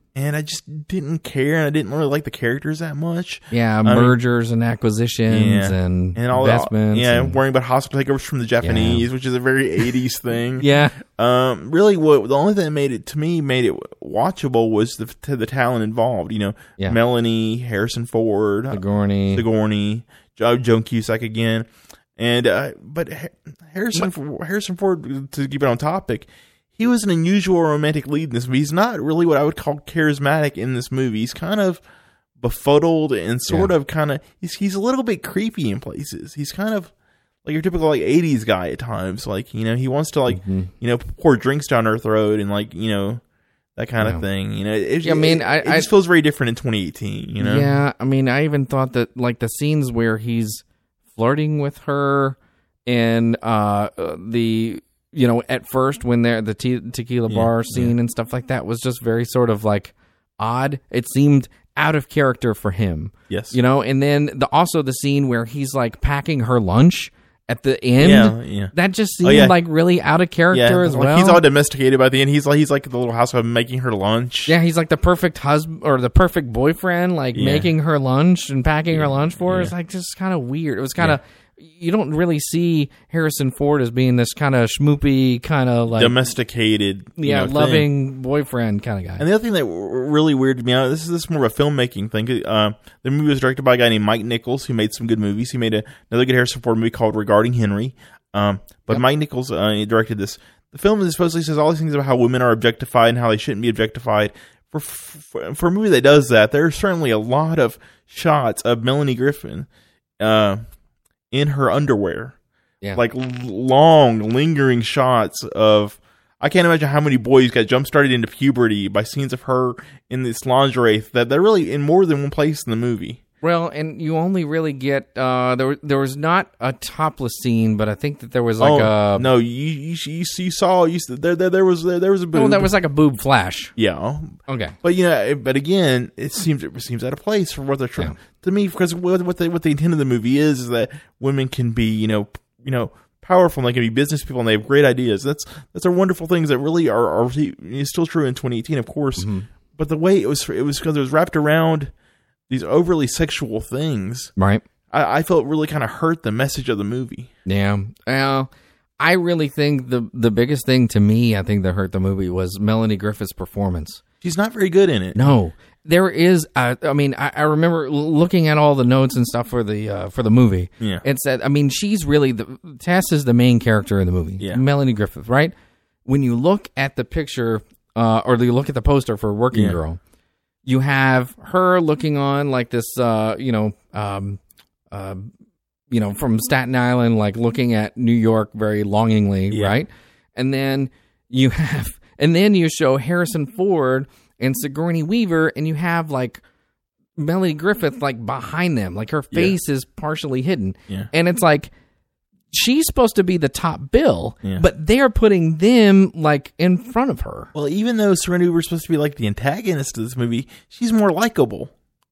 and I just didn't care, and I didn't really like the characters that much. Yeah, I mean, mergers and acquisitions yeah, and, and all investments. That, yeah, and, worrying about hospital takeovers from the Japanese, yeah. which is a very eighties thing. Yeah. Um, really, what the only thing that made it to me made it watchable was the the talent involved. You know, yeah. Melanie, Harrison Ford, Sigourney, Sigourney, Joan Cusack again, and uh, but Harrison Harrison Ford, to keep it on topic, he was an unusual romantic lead in this movie. He's not really what I would call charismatic in this movie. He's kind of befuddled and sort yeah. of kind of he's he's a little bit creepy in places. He's kind of like your typical like eighties guy at times. Like, you know, he wants to like mm-hmm. you know pour drinks down her throat and like, you know, that kind yeah. of thing. You know, it, yeah, I mean, it, I, it just I, feels very different in twenty eighteen. You know, yeah. I mean, I even thought that like the scenes where he's flirting with her and uh, the. You know, at first when they're the te- tequila bar yeah, scene yeah. and stuff like that was just very sort of like odd. It seemed out of character for him. Yes. You know, and then the also the scene where he's like packing her lunch at the end. Yeah, yeah. That just seemed oh, yeah. like really out of character yeah, as like well. He's all domesticated by the end. He's like he's like the little housewife making her lunch. Yeah, he's like the perfect husband or the perfect boyfriend, like yeah. making her lunch and packing yeah. her lunch for her. Yeah. It's like just kind of weird. It was kind of yeah. You don't really see Harrison Ford as being this kind of schmoopy, kind of like domesticated, you yeah, know, loving thing. boyfriend kind of guy. And the other thing that really weirded me out, this is this is more of a filmmaking thing. Uh, the movie was directed by a guy named Mike Nichols, who made some good movies. He made a, another good Harrison Ford movie called Regarding Henry. Um, but yep. Mike Nichols uh, he directed this. The film supposedly says all these things about how women are objectified and how they shouldn't be objectified. For for, for a movie that does that, there's certainly a lot of shots of Melanie Griffith. Uh, in her underwear. Yeah. Like l- long, lingering shots of... I can't imagine how many boys got jump-started into puberty by scenes of her in this lingerie that they're really in more than one place in the movie. Well, and you only really get... Uh, there, there was not a topless scene, but I think that there was like oh, a... No, you you, you, you saw... You, there, there, there, was, there, there was a boob. Oh, that was like a boob flash. Yeah. Okay. But, you know, but again, it seems it seems out of place for what they're trying... Yeah. To me, because what, what, the, what the intent of the movie is, is that women can be, you know, you know, powerful and they can be business people and they have great ideas. That's that's are wonderful things that really are, are still true in twenty eighteen, of course. Mm-hmm. But the way it was, it was because it was wrapped around these overly sexual things. Right. I, I felt really kind of hurt the message of the movie. Yeah. Well, I really think the the biggest thing to me, I think that hurt the movie was Melanie Griffith's performance. She's not very good in it. No. There is, uh, I mean, I, I remember looking at all the notes and stuff for the uh, for the movie. Yeah. It said, I mean, she's really, the Tess is the main character in the movie. Yeah. Melanie Griffith, right? When you look at the picture, uh, or you look at the poster for Working yeah. Girl, you have her looking on like this, uh, you know, um, uh, you know, from Staten Island, like looking at New York very longingly, yeah. right? And then you have, and then you show Harrison Ford and Sigourney Weaver, and you have like Melanie Griffith like behind them, like her face yeah. is partially hidden, yeah. and it's like she's supposed to be the top bill, yeah. but they're putting them like in front of her. Well, even though Sigourney Weaver was supposed to be like the antagonist of this movie, she's more likable.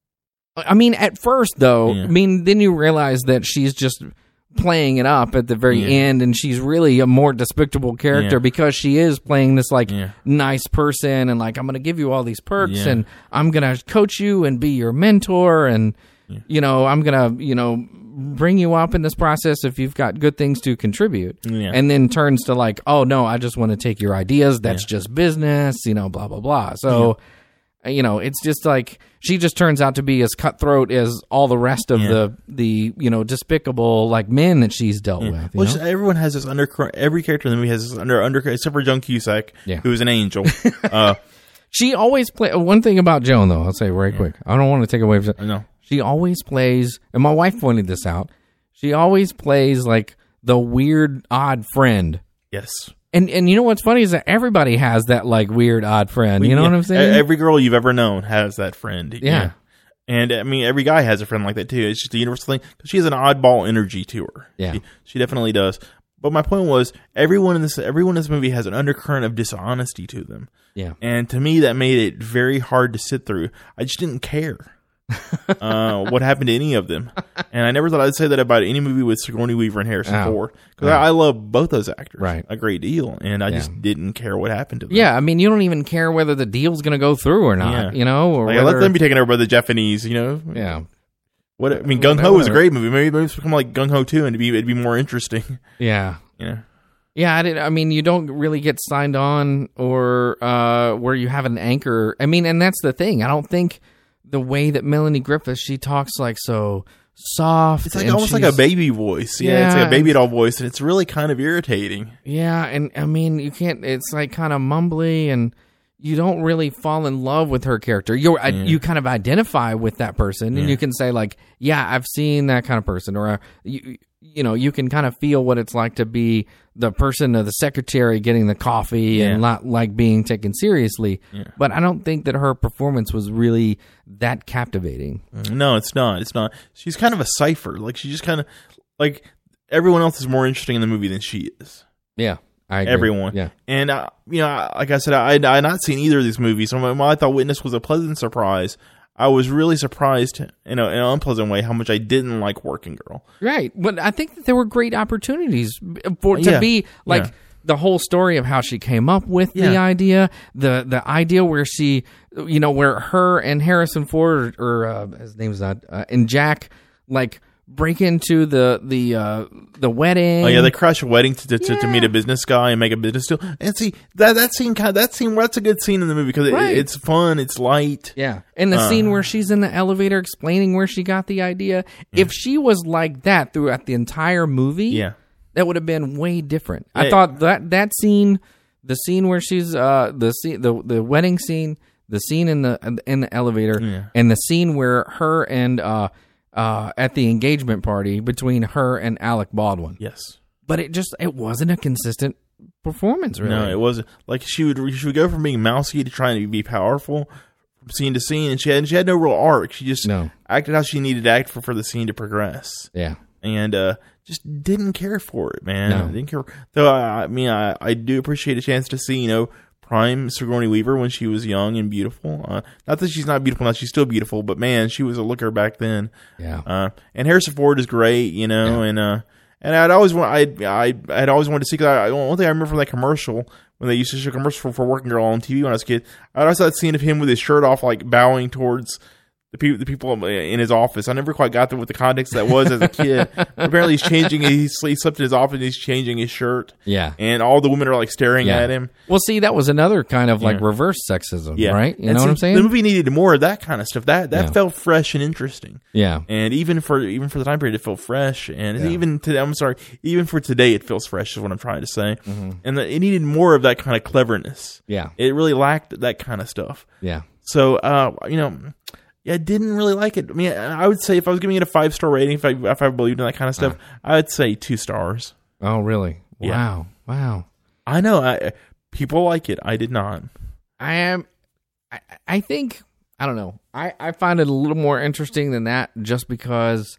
I mean, at first though, yeah. I mean, then you realize that she's just playing it up at the very yeah. end, and she's really a more despicable character yeah. because she is playing this like yeah. nice person and like, I'm going to give you all these perks yeah. and I'm going to coach you and be your mentor and yeah. you know, I'm going to, you know, bring you up in this process if you've got good things to contribute. Yeah. And then turns to like, oh no, I just want to take your ideas. That's yeah. just business, you know, blah, blah, blah. So, yeah. you know, it's just like, she just turns out to be as cutthroat as all the rest of yeah. the, the, you know, despicable like men that she's dealt yeah. with. Well, know? just, everyone has this undercurrent. Every character in the movie has this under under except for Joan Cusack, yeah. who is an angel. uh, she always play one thing about Joan though. I'll say very yeah. quick. I don't want to take away from. No, she always plays, and my wife pointed this out. She always plays like the weird, odd friend. Yes. And and you know what's funny is that everybody has that like weird, odd friend. You know yeah. what I'm saying? Every girl you've ever known has that friend. Yeah. yeah. And I mean, every guy has a friend like that too. It's just a universal thing because she has an oddball energy to her. Yeah, she, she definitely does. But my point was, everyone in this everyone in this movie has an undercurrent of dishonesty to them. Yeah, and to me, that made it very hard to sit through. I just didn't care. uh, what happened to any of them. And I never thought I'd say that about any movie with Sigourney Weaver and Harrison Oh, Ford. Because right. I, I love both those actors Right. a great deal. And I Yeah. just didn't care what happened to them. Yeah, I mean, you don't even care whether the deal's going to go through or not, Yeah. you know? Or Like, whether, let them be taken over by the Japanese, you know? Yeah. What I mean, Gung Ho was a Whatever. great movie. Maybe, maybe it's become like Gung Ho two and it'd be, it'd be more interesting. Yeah. You know? Yeah, I, did, I mean, you don't really get signed on or uh, where you have an anchor. I mean, and that's the thing. I don't think the way that Melanie Griffith, she talks like so soft. It's like and almost like a she's- baby voice. Yeah, Yeah, it's like a baby and- doll voice, and it's really kind of irritating. Yeah, and I mean, you can't. It's like kind of mumbly, and you don't really fall in love with her character. You are you kind of identify with that person, and Yeah. you can say like, "Yeah, I've seen that kind of person," or uh, you you know, you can kind of feel what it's like to be the person or the secretary getting the coffee Yeah. and not like being taken seriously. Yeah. But I don't think that her performance was really that captivating. No, it's not. It's not. She's kind of a cipher. Like she just kind of like everyone else is more interesting in the movie than she is. Yeah, I agree. Everyone. Yeah, And, uh, you know, like I said, I I had not seen either of these movies. So while I thought Witness was a pleasant surprise, I was really surprised in, a, in an unpleasant way how much I didn't like Working Girl. right. But I think that there were great opportunities for to Yeah. be like Yeah. the whole story of how she came up with the Yeah. idea, the the idea where she, you know, where her and Harrison Ford or, or uh, his name's not uh, and Jack like break into the the uh, the wedding. Oh yeah, they crash a wedding to to, to, to Yeah. meet a business guy and make a business deal. And see that that scene kind of, that scene that's a good scene in the movie because it, Right. it's fun, it's light. Yeah. And the Uh. scene where she's in the elevator explaining where she got the idea. If she was like that throughout the entire movie, Yeah. that would have been way different. I Hey. thought that that scene, the scene where she's uh the scene, the the wedding scene, the scene in the in the elevator, Yeah. and the scene where her and uh uh at the engagement party between her and Alec Baldwin. Yes. But it just it wasn't a consistent performance, really. No, it wasn't. Like she would she would go from being mousy to trying to be powerful from scene to scene, and she had she had no real arc. She just No. acted how she needed to act for, for the scene to progress, Yeah. and uh, just didn't care for it, man. No. Didn't care. Though I, I mean, I, I do appreciate a chance to see you know prime Sigourney Weaver when she was young and beautiful. Uh, not that she's not beautiful now; she's still beautiful, but man, she was a looker back then. Yeah. Uh, and Harrison Ford is great, you know, Yeah. and uh, and I'd always want, I I I'd always wanted to see. Cause I, one thing I remember from that commercial when they used to show commercial for, for Working Girl on T V when I was a kid, I always saw that scene of him with his shirt off, like bowing towards the people, the people in his office. I never quite got what the context of that was as a kid. Apparently, he's changing. He slept in his office. And he's changing his shirt. Yeah. And all the women are like staring Yeah. at him. Well, see, that was another kind of like Yeah. reverse sexism, Yeah, right? You And know see, what I'm saying? The movie needed more of that kind of stuff. That that Yeah. felt fresh and interesting. Yeah. And even for even for the time period, it felt fresh. And Yeah. even today, I'm sorry, even for today, it feels fresh. Is what I'm trying to say. Mm-hmm. And the, it needed more of that kind of cleverness. Yeah. It really lacked that kind of stuff. Yeah. So, uh, you know, yeah, I didn't really like it. I mean, I would say if I was giving it a five star rating, if I if I believed in that kind of stuff, I would say two stars. Oh, really? Yeah. Wow. Wow. I know, I people like it. I did not. I am. I, I think I don't know. I, I find it a little more interesting than that, just because,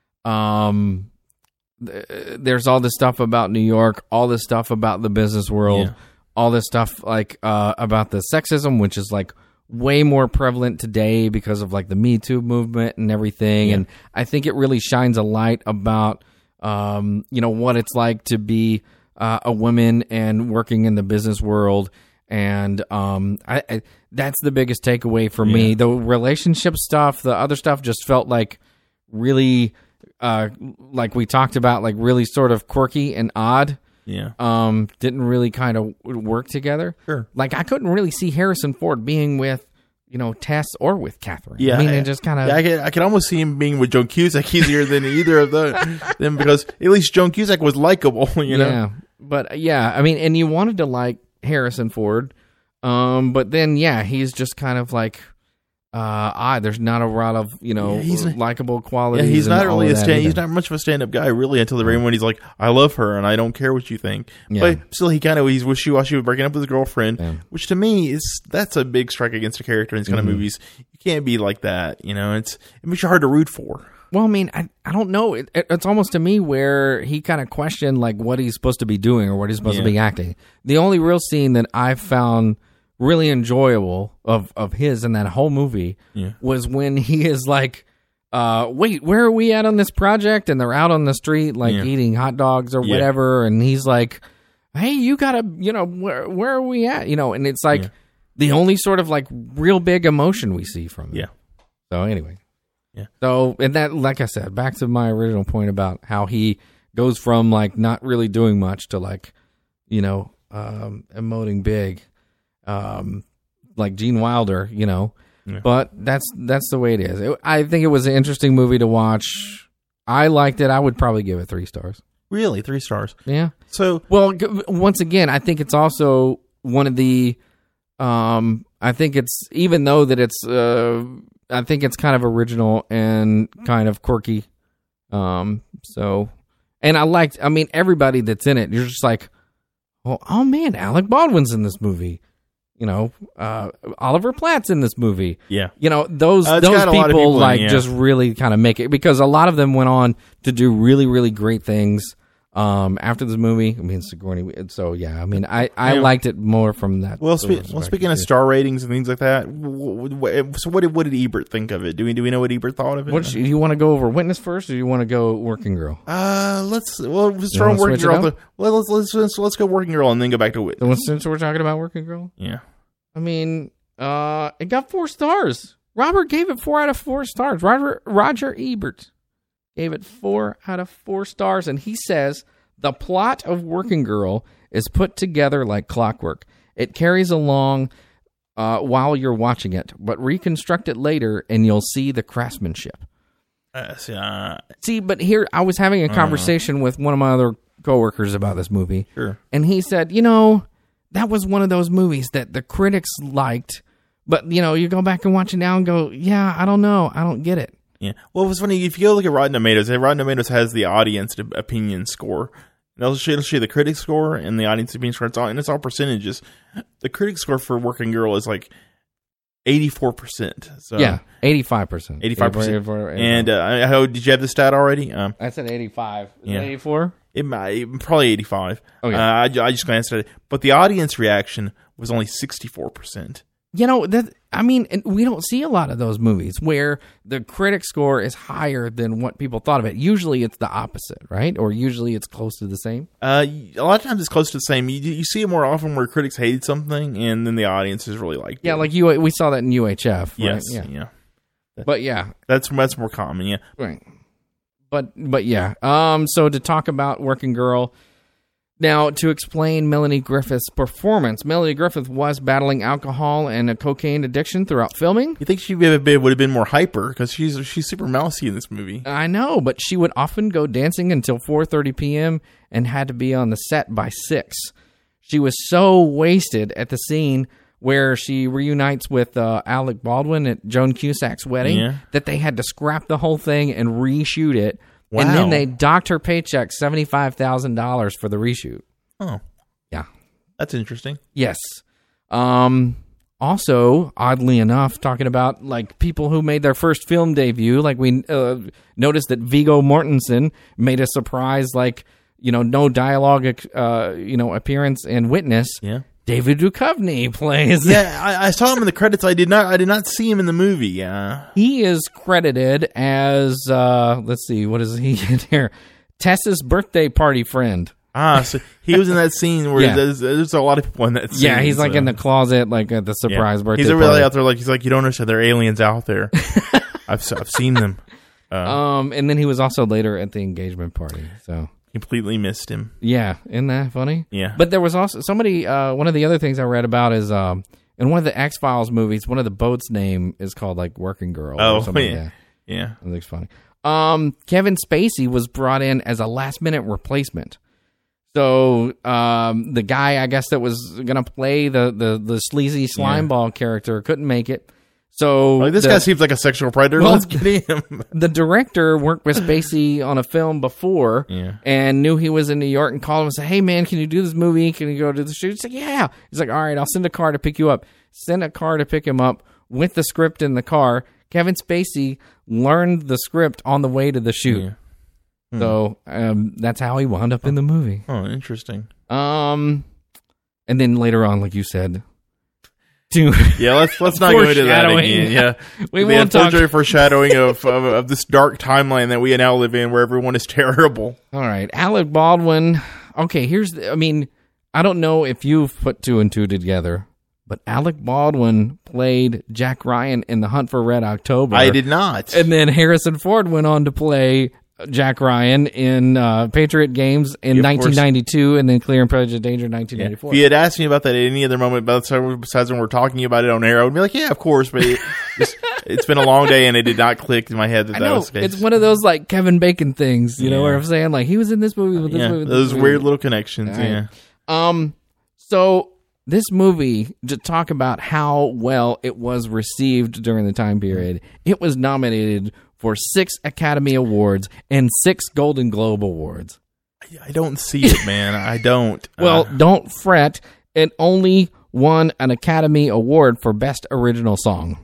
um, th- there's all this stuff about New York, all this stuff about the business world, Yeah. all this stuff like uh, about the sexism, which is like way more prevalent today because of like the Me Too movement and everything. And I think it really shines a light about, um, you know, what it's like to be uh, a woman and working in the business world. And um, I, I that's the biggest takeaway for me. The relationship stuff, the other stuff just felt like really, uh, like we talked about, like really sort of quirky and odd. Yeah. Um, didn't really kind of work together. Sure. Like I couldn't really see Harrison Ford being with, you know, Tess or with Catherine. Yeah, I mean, it just kind of. Yeah, I can, I can almost see him being with Joan Cusack easier than either of them, them because at least Joan Cusack was likable, you know. Yeah, but uh, yeah, I mean, and you wanted to like Harrison Ford, um, but then yeah, he's just kind of like uh, odd. There's not a lot of you know Yeah, he's a- likable Yeah, qualities. he's and not all really of a that stand. He's either. not much of a stand-up guy, really, until the very end when he's like, "I love her and I don't care what you think." Yeah. But still, he kind of he's wishy-washy with breaking up with his girlfriend, Yeah. which to me is that's a big strike against a character in these kind Mm-hmm. of movies. You can't be like that, you know. It's it makes you hard to root for. Well, I mean, I I don't know. It, it, it's almost to me where he kind of questioned like what he's supposed to be doing or what he's supposed Yeah. to be acting. The only real scene that I found really enjoyable of, of his in that whole movie Yeah. was when he is like, uh, wait, where are we at on this project? And they're out on the street, like Yeah. eating hot dogs or Yeah. whatever. And he's like, hey, you gotta, you know, where, where are we at? You know, and it's like Yeah. the only sort of like real big emotion we see from him. Yeah. So anyway. Yeah. So, and that, like I said, back to my original point about how he goes from like not really doing much to like, you know, um, emoting big, um, like Gene Wilder, you know, Yeah. but that's, that's the way it is. It, I think it was an interesting movie to watch. I liked it. I would probably give it three stars. Really, three stars. Yeah. So Well, g- once again, I think it's also one of the, um, I think it's, even though that it's, uh, I think it's kind of original and kind of quirky. Um, so, and I liked, I mean, everybody that's in it, you're just like, oh, oh man, Alec Baldwin's in this movie. You know, uh, Oliver Platt's in this movie. yeah, You know, those Uh, it's those got a people, lot of people in it, like yeah. just really kind of make it, because a lot of them went on to do really, really great things um, after this movie. I mean, Sigourney. So yeah, I mean, I, I Yeah. liked it more from that. Well, those spe- well, perspectives, speaking of yeah. star ratings and things like that, w- w- so what did what did Ebert think of it? Do we do we know what Ebert thought of it? What do you want to go over Witness first, or do you want to go Working Girl? Uh, let's well let's throw wanna Working switch it Girl. up? Well, let's, let's let's let's go Working Girl and then go back to Wit. So since we're talking about Working Girl, Yeah, I mean, uh, it got four stars. Robert gave it four out of four stars. Roger Roger Ebert gave it four out of four stars, and he says the plot of Working Girl is put together like clockwork. It carries along uh, while you're watching it, but reconstruct it later, and you'll see the craftsmanship. uh, see, uh, See, but here I was having a conversation with one of my other coworkers about this movie, sure. and he said, you know, that was one of those movies that the critics liked, but, you know, you go back and watch it now and go, yeah, I don't know. I don't get it. Yeah. Well, it was funny if you go look at Rotten Tomatoes. Rotten Tomatoes has the audience opinion score. It'll show, it'll show you the critic score and the audience opinion score. It's all, and it's all percentages. The critic score for Working Girl is like eighty-four percent. So Yeah, eighty-five percent. eighty-five percent. And uh, I, I, did you have the stat already? Um, I said eighty-five. Is Yeah. it eighty-four? it might probably eighty-five. Okay. Uh, I, ju- I just glanced at it, but the audience reaction was only sixty-four percent. You know, that I mean, and we don't see a lot of those movies where the critic score is higher than what people thought of it. Usually it's the opposite, right? Or usually it's close to the same. Uh, a lot of times it's close to the same. You, you see it more often where critics hated something and then the audience is really liked Yeah, it. like you, we saw that in U H F, right? yes, Yeah. yeah. But yeah, That's that's more common. Yeah. right. But but yeah. Um. So to talk about Working Girl, now to explain Melanie Griffith's performance, Melanie Griffith was battling alcohol and a cocaine addiction throughout filming. You think she would have been, would have been more hyper because she's she's super mousy in this movie. I know, but she would often go dancing until four thirty p.m. and had to be on the set by six. She was so wasted at the scene where she reunites with uh, Alec Baldwin at Joan Cusack's wedding Yeah. that they had to scrap the whole thing and reshoot it. Wow. And then they docked her paycheck seventy-five thousand dollars for the reshoot. Oh, Yeah. that's interesting. Yes. Um, also, oddly enough, talking about like people who made their first film debut, like we uh, noticed that Viggo Mortensen made a surprise, like, you know, no dialogue, uh, you know, appearance in Witness. Yeah. David Duchovny plays. Yeah, I, I saw him in the credits. I did not. I did not see him in the movie. Yeah. He is credited as, uh, let's see, what is he in here? Tessa's birthday party friend. Ah, so he was in that scene where Yeah. there's, there's a lot of people in that scene. Yeah, he's like so- in the closet, like at the surprise Yeah. birthday He's really party. out there. Like he's like, you don't understand. There are aliens out there. I've s- I've seen them. Uh, Um, and then he was also later at the engagement party. So completely missed him. yeah, isn't that funny? Yeah. But there was also somebody. Uh, one of the other things I read about is um, in one of the X Files movies, one of the boats' name is called like Working Girl. Oh, or something yeah. like that. Yeah. That looks funny. Um, Kevin Spacey was brought in as a last minute replacement. So um, the guy, I guess, that was gonna play the the, the sleazy slime Yeah. ball character couldn't make it. So Like, this the- guy seems like a sexual predator. Well, Let's get him. the director worked with Spacey on a film before Yeah. and knew he was in New York and called him and said, hey, man, can you do this movie? Can you go to the shoot? He's like, yeah. He's like, all right, I'll send a car to pick you up. Send a car to pick him up with the script in the car. Kevin Spacey learned the script on the way to the shoot. Yeah. So um, that's how he wound up in the movie. Oh, interesting. Um, And then later on, like you said, Dude. Yeah, let's let's not go into that Foreshadowing. again. Yeah, We the won't talk. unfortunate foreshadowing of, of of this dark timeline that we now live in, where everyone is terrible. All right, Alec Baldwin. Okay, here's the, I mean, I don't know if you've put two and two together, but Alec Baldwin played Jack Ryan in The Hunt for Red October. I did not. And then Harrison Ford went on to play Jack Ryan in uh, Patriot Games in Yeah, of nineteen ninety-two, and then Clear and Present Danger in nineteen ninety-four. If you had asked me about that at any other moment, besides when we're talking about it on air, I would be like, "Yeah, of course." But it, it's, it's been a long day, and it did not click in my head that I that know, was the case. it's one of those like Kevin Bacon things, you know, Yeah. where I'm saying like he was in this movie with this yeah, movie. with those this movie. weird little connections. All right. Yeah, Um, so this movie, to talk about how well it was received during the time period, it was nominated for six Academy Awards and six Golden Globe Awards. I don't see it, man. I don't. Well, Uh, don't fret. It only won an Academy Award for Best Original Song.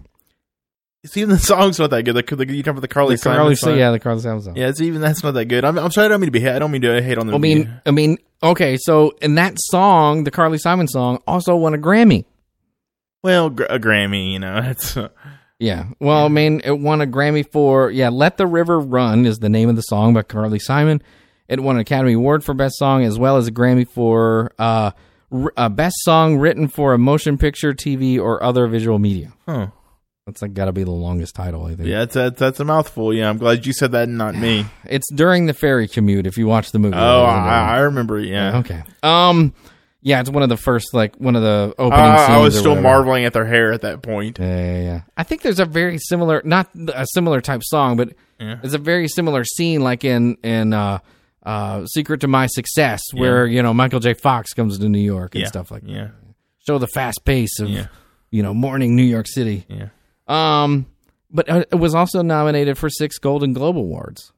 it's even the song's not that good. The, the, you talking about the Carly The Simon Carly, song? yeah, the Carly Simon song. Yeah, it's even that's not that good. I'm, I'm sorry. I don't mean to be. I don't mean to hate on the. I mean, I mean, okay, so in that song, the Carly Simon song also won a Grammy. well, gr- a Grammy. You know, it's. Uh, Yeah. Well, I mean, it won a Grammy for, yeah, Let the River Run is the name of the song by Carly Simon. It won an Academy Award for Best Song as well as a Grammy for uh, r- uh, Best Song written for a motion picture, T V, or other visual media. huh. That's like got to be the longest title, I think. Yeah, that's, that's that's a mouthful. Yeah, I'm glad you said that and not me. It's during the ferry commute if you watch the movie. Oh, I, I remember. Yeah. Okay. Um, yeah, it's one of the first, like, one of the opening Uh, scenes. I was or still whatever. marveling at their hair at that point. Yeah, yeah, yeah. I think there's a very similar, not a similar type song, but Yeah. there's a very similar scene, like in in uh, uh, Secret to My Success, where you know Michael J. Fox comes to New York and Yeah. stuff like that. Yeah. Show the fast pace of Yeah. you know morning New York City. Yeah. Um, but uh, it was also nominated for six Golden Globe Awards,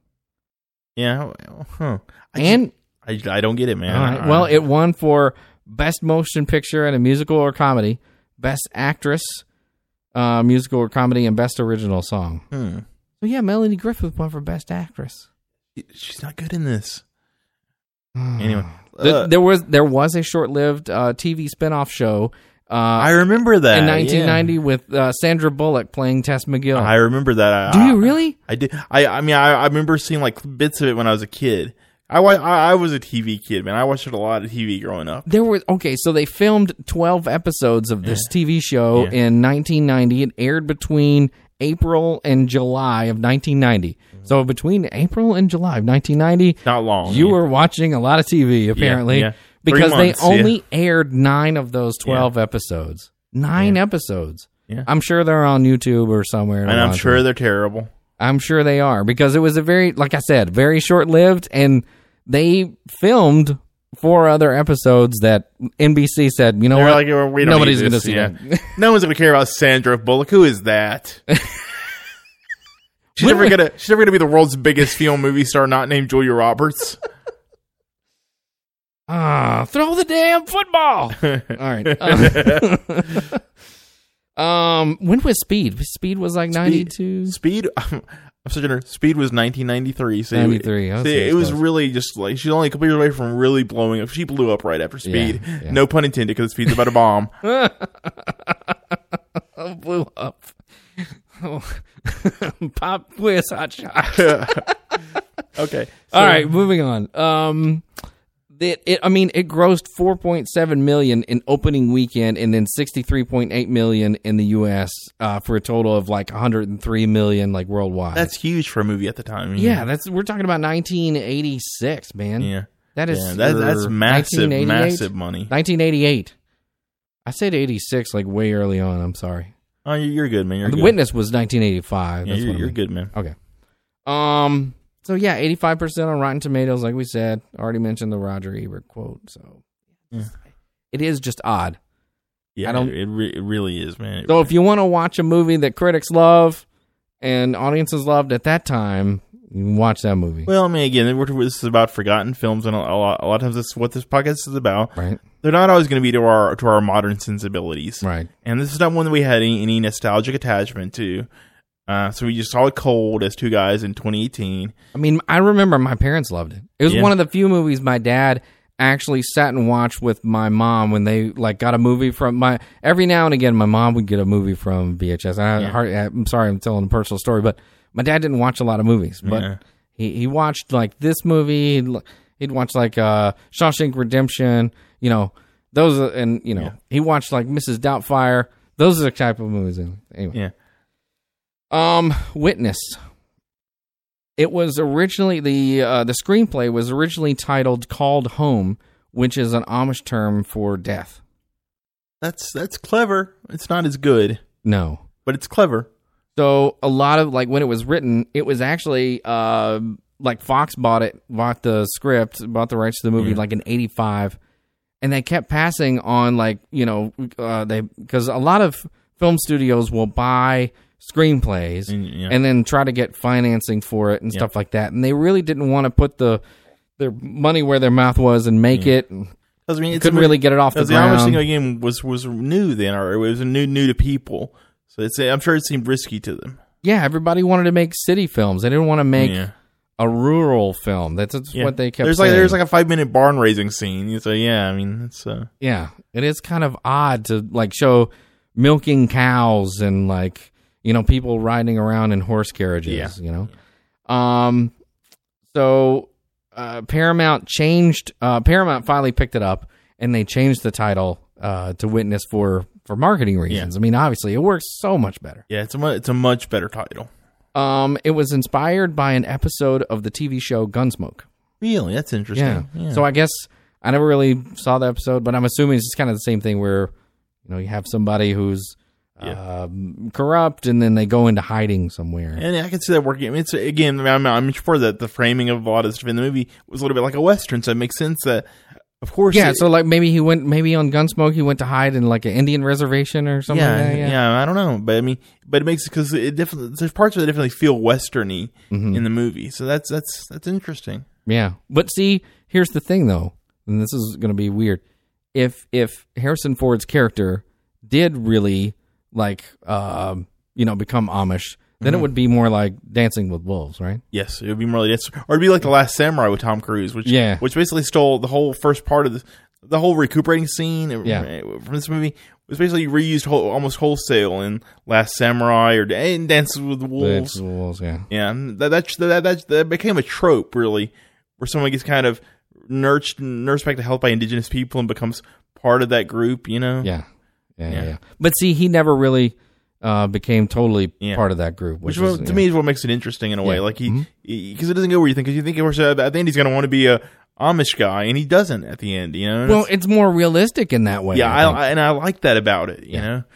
Yeah. well, Huh. I and just, I, I don't get it, man. all right, I- well, it won for Best Motion Picture in a Musical or Comedy, Best Actress, uh, Musical or Comedy, and Best Original Song. Hmm. So yeah, Melanie Griffith won for Best Actress. She's not good in this. Anyway, Th- uh, there was there was a short-lived uh, T V spinoff show uh, I remember that in nineteen ninety yeah. with uh, Sandra Bullock playing Tess McGill. I remember that. I, Do you I- really? I did. I. I mean, I, I remember seeing like bits of it when I was a kid. I, wa- I, I was a T V kid, man. I watched a lot of T V growing up. There were okay, so they filmed twelve episodes of this T V show Yeah. in nineteen ninety. It aired between April and July of nineteen ninety. So between April and July of nineteen ninety, Not long. you yeah. were watching a lot of T V apparently yeah. Three because months, they yeah. only aired nine of those twelve episodes. Nine episodes. Yeah. I'm sure they're on YouTube or somewhere. to and I'm watch sure them. they're terrible. I'm sure they are because it was a very, like I said, very short lived, and they filmed four other episodes that N B C said, you know They're what? like, well, we don't Nobody's need going to this, see yeah. that. No one's gonna care about Sandra Bullock. Who is that? She's When never we- gonna. She's never gonna be the world's biggest film movie star, not named Julia Roberts. Ah, throw the damn football. All right. Um, um, when was Speed? Speed was like ninety-two. Speed. I'm such a Speed was nineteen ninety-three. So ninety-three. It, Oh, so so it it's was close. really just like she's only a couple years away from really blowing up. She blew up right after Speed. Yeah, yeah. No pun intended, because Speed's about a bomb. Oh, blew up. Oh. Pop quiz hot shot. Okay. All so- right, moving on. Um, it, it, I mean, it grossed four point seven million in opening weekend, and then sixty-three point eight million in the U S uh, for a total of like one hundred three million like worldwide. That's huge for a movie at the time. yeah, that's we're talking about nineteen eighty-six, man. Yeah. that is Yeah, that, that's er, massive, nineteen eighty-eight? massive money. nineteen eighty-eight. I said eighty-six like way early on. I'm sorry. Oh, you're you're good, man. You're The good. Witness was nineteen eighty-five. Yeah, That's you're, what I you're mean. good, man. Okay. Um. So yeah, eighty-five percent on Rotten Tomatoes, like we said. Already mentioned the Roger Ebert quote. So Yeah. it is just odd. Yeah, I don't- it, it, re- it really is, man. It- So if you want to watch a movie that critics love and audiences loved at that time, you can watch that movie. well, I mean, again, we're, this is about forgotten films, and a, a lot, a lot of times that's what this podcast is about. Right. They're not always going to be to our to our modern sensibilities, Right. and this is not one that we had any, any nostalgic attachment to. Uh, so we just saw it cold as two guys in twenty eighteen. I mean, I remember my parents loved it. It was Yeah. one of the few movies my dad actually sat and watched with my mom when they like got a movie from my. Every now and again, my mom would get a movie from V H S. I, Yeah. hard, I'm sorry, I'm telling a personal story, but my dad didn't watch a lot of movies, but Yeah. he he watched like this movie. He'd, he'd watch like uh, Shawshank Redemption. You know those, are, and you know Yeah. he watched like Missus Doubtfire. Those are the type of movies. Anyway, Yeah. um, Witness. It was originally the uh, the screenplay was originally titled "Called Home," which is an Amish term for death. That's that's clever. It's not as good, No, but it's clever. so a lot of like when it was written, it was actually uh, like Fox bought it, bought the script, bought the rights to the movie Yeah. like in eighty-five, and they kept passing on like you know uh, they because a lot of film studios will buy screenplays And, yeah. and then try to get financing for it and Yeah. stuff like that. And they really didn't want to put the their money where their mouth was and make it. 'Cause, I mean, it's Couldn't a- really get it off the Because the Amish ground. thing again was was new then, or it was new new to people. So it's I'm sure it seemed risky to them. Yeah, everybody wanted to make city films. They didn't want to make Yeah. a rural film. That's, that's Yeah. what they kept There's saying. like there's like a five minute barn raising scene. So yeah, I mean it's uh Yeah, it is kind of odd to like show milking cows and like you know people riding around in horse carriages. Yeah. You know, um, so uh, Paramount changed. Uh, Paramount finally picked it up and they changed the title uh, to Witness for for marketing reasons. I mean, obviously, it works so much better. yeah, it's a mu- it's a much better title. Um, it was inspired by an episode of the T V show Gunsmoke. Really, that's interesting. Yeah. Yeah. So I guess I never really saw the episode, but I'm assuming it's just kind of the same thing where, you know, you have somebody who's Yeah. um, corrupt and then they go into hiding somewhere. And I can see that working. I mean, it's again, I'm, I'm sure that the framing of a lot of the stuff in the movie was a little bit like a Western, so it makes sense that, of course, Yeah. it- So like maybe he went, maybe on Gunsmoke, he went to hide in like an Indian reservation or something yeah, like that. yeah, Yeah. I don't know, but I mean, but it makes because it definitely there's parts of it definitely feel Westerny Mm-hmm. in the movie, so that's that's that's interesting. Yeah. But see, here's the thing though, and this is going to be weird. If, if Harrison Ford's character did really like, um, you know, become Amish, then Mm-hmm. it would be more like Dancing with Wolves, right? Yes, it would be more like this, or it'd be like The Last Samurai with Tom Cruise, which Yeah. which basically stole the whole first part of the the whole recuperating scene Yeah. from this movie. Was basically reused whole, almost wholesale in Last Samurai or and Dances with Wolves. Dances with Wolves, yeah. Yeah, and that that, that that that became a trope, really, where someone gets kind of nursed nursed back to health by indigenous people and becomes part of that group. You know, Yeah. Yeah, yeah, Yeah. yeah. But see, he never really uh, became totally Yeah. part of that group. which, Which, is is, what- yeah. to me is what makes it interesting in a way. Yeah. Like he, Mhm. because it doesn't go where you think. Because you think, of course, uh, at the end he's going to want to be a Amish guy, and he doesn't at the end. You know, And Well, it's- it's more realistic in that way. yeah, I I, think. I, and I like that about it. You Yeah. know,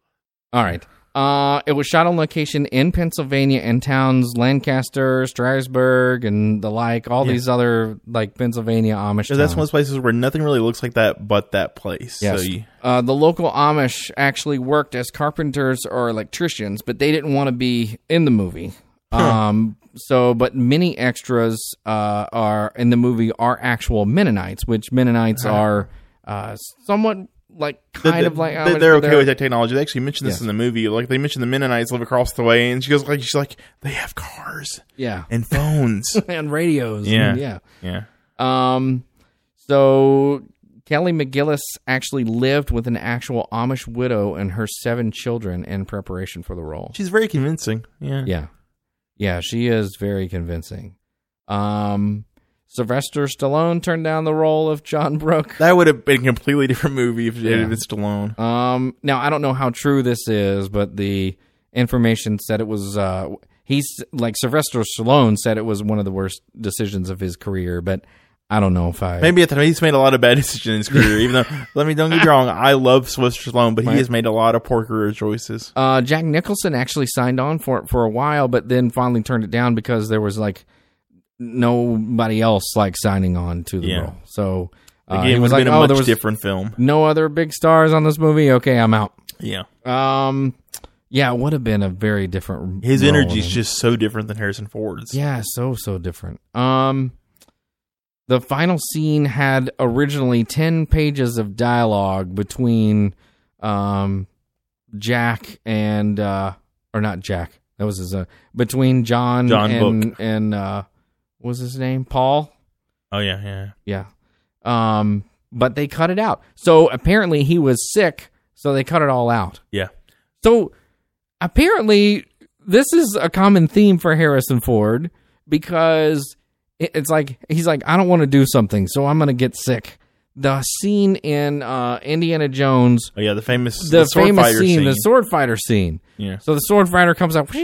All right. Uh, it was shot on location in Pennsylvania and towns Lancaster, Strasburg, and the like. All Yeah. these other like Pennsylvania Amish. because that's towns. one of those places where nothing really looks like that, but that place. Yes. So you, Uh, the local Amish actually worked as carpenters or electricians, but they didn't want to be in the movie. Um, so, but many extras uh, are in the movie are actual Mennonites, which Mennonites are uh, somewhat like kind They- of like they- Amish, they're but okay with that technology. They actually mentioned this Yes. in the movie. Like they mentioned the Mennonites live across the way, and she goes like, she's like, they have cars yeah, and phones. and radios. Yeah. and yeah. yeah. Um, so Kelly McGillis actually lived with an actual Amish widow and her seven children in preparation for the role. She's very convincing. Yeah. Yeah. Yeah, she is very convincing. Um, Sylvester Stallone turned down the role of John Brooke. That would have been a completely different movie if it Yeah. had been Stallone. Um, now, I don't know how true this is, but the information said it was, uh, he's like Sylvester Stallone said it was one of the worst decisions of his career, but I don't know if I. Maybe at the time he's made a lot of bad decisions in his career. Even though, let me don't get me wrong, I love Sylvester Stallone, but he Right. has made a lot of poor career choices. Uh, Jack Nicholson actually signed on for it for a while, but then finally turned it down because there was like nobody else like signing on to the Yeah. role. So uh, Again, he it was would have like, been a "Oh, much there was different film. no other big stars on this movie. Okay, I'm out." Yeah, Um, yeah, it would have been a very different. his role. energy is just so different than Harrison Ford's. yeah, so so different. Um, the final scene had originally ten pages of dialogue between um Jack and uh or not Jack. That was his uh, between John, John and Book. and uh what was his name? Paul? Oh yeah, yeah. Yeah. Um, but they cut it out. So apparently he was sick, so they cut it all out. Yeah. So apparently this is a common theme for Harrison Ford because it's like, he's like, I don't want to do something, so I'm going to get sick. The scene in uh, Indiana Jones. Oh, yeah, the famous, the the sword famous fighter scene, scene. the sword fighter scene. Yeah. So the sword fighter comes out,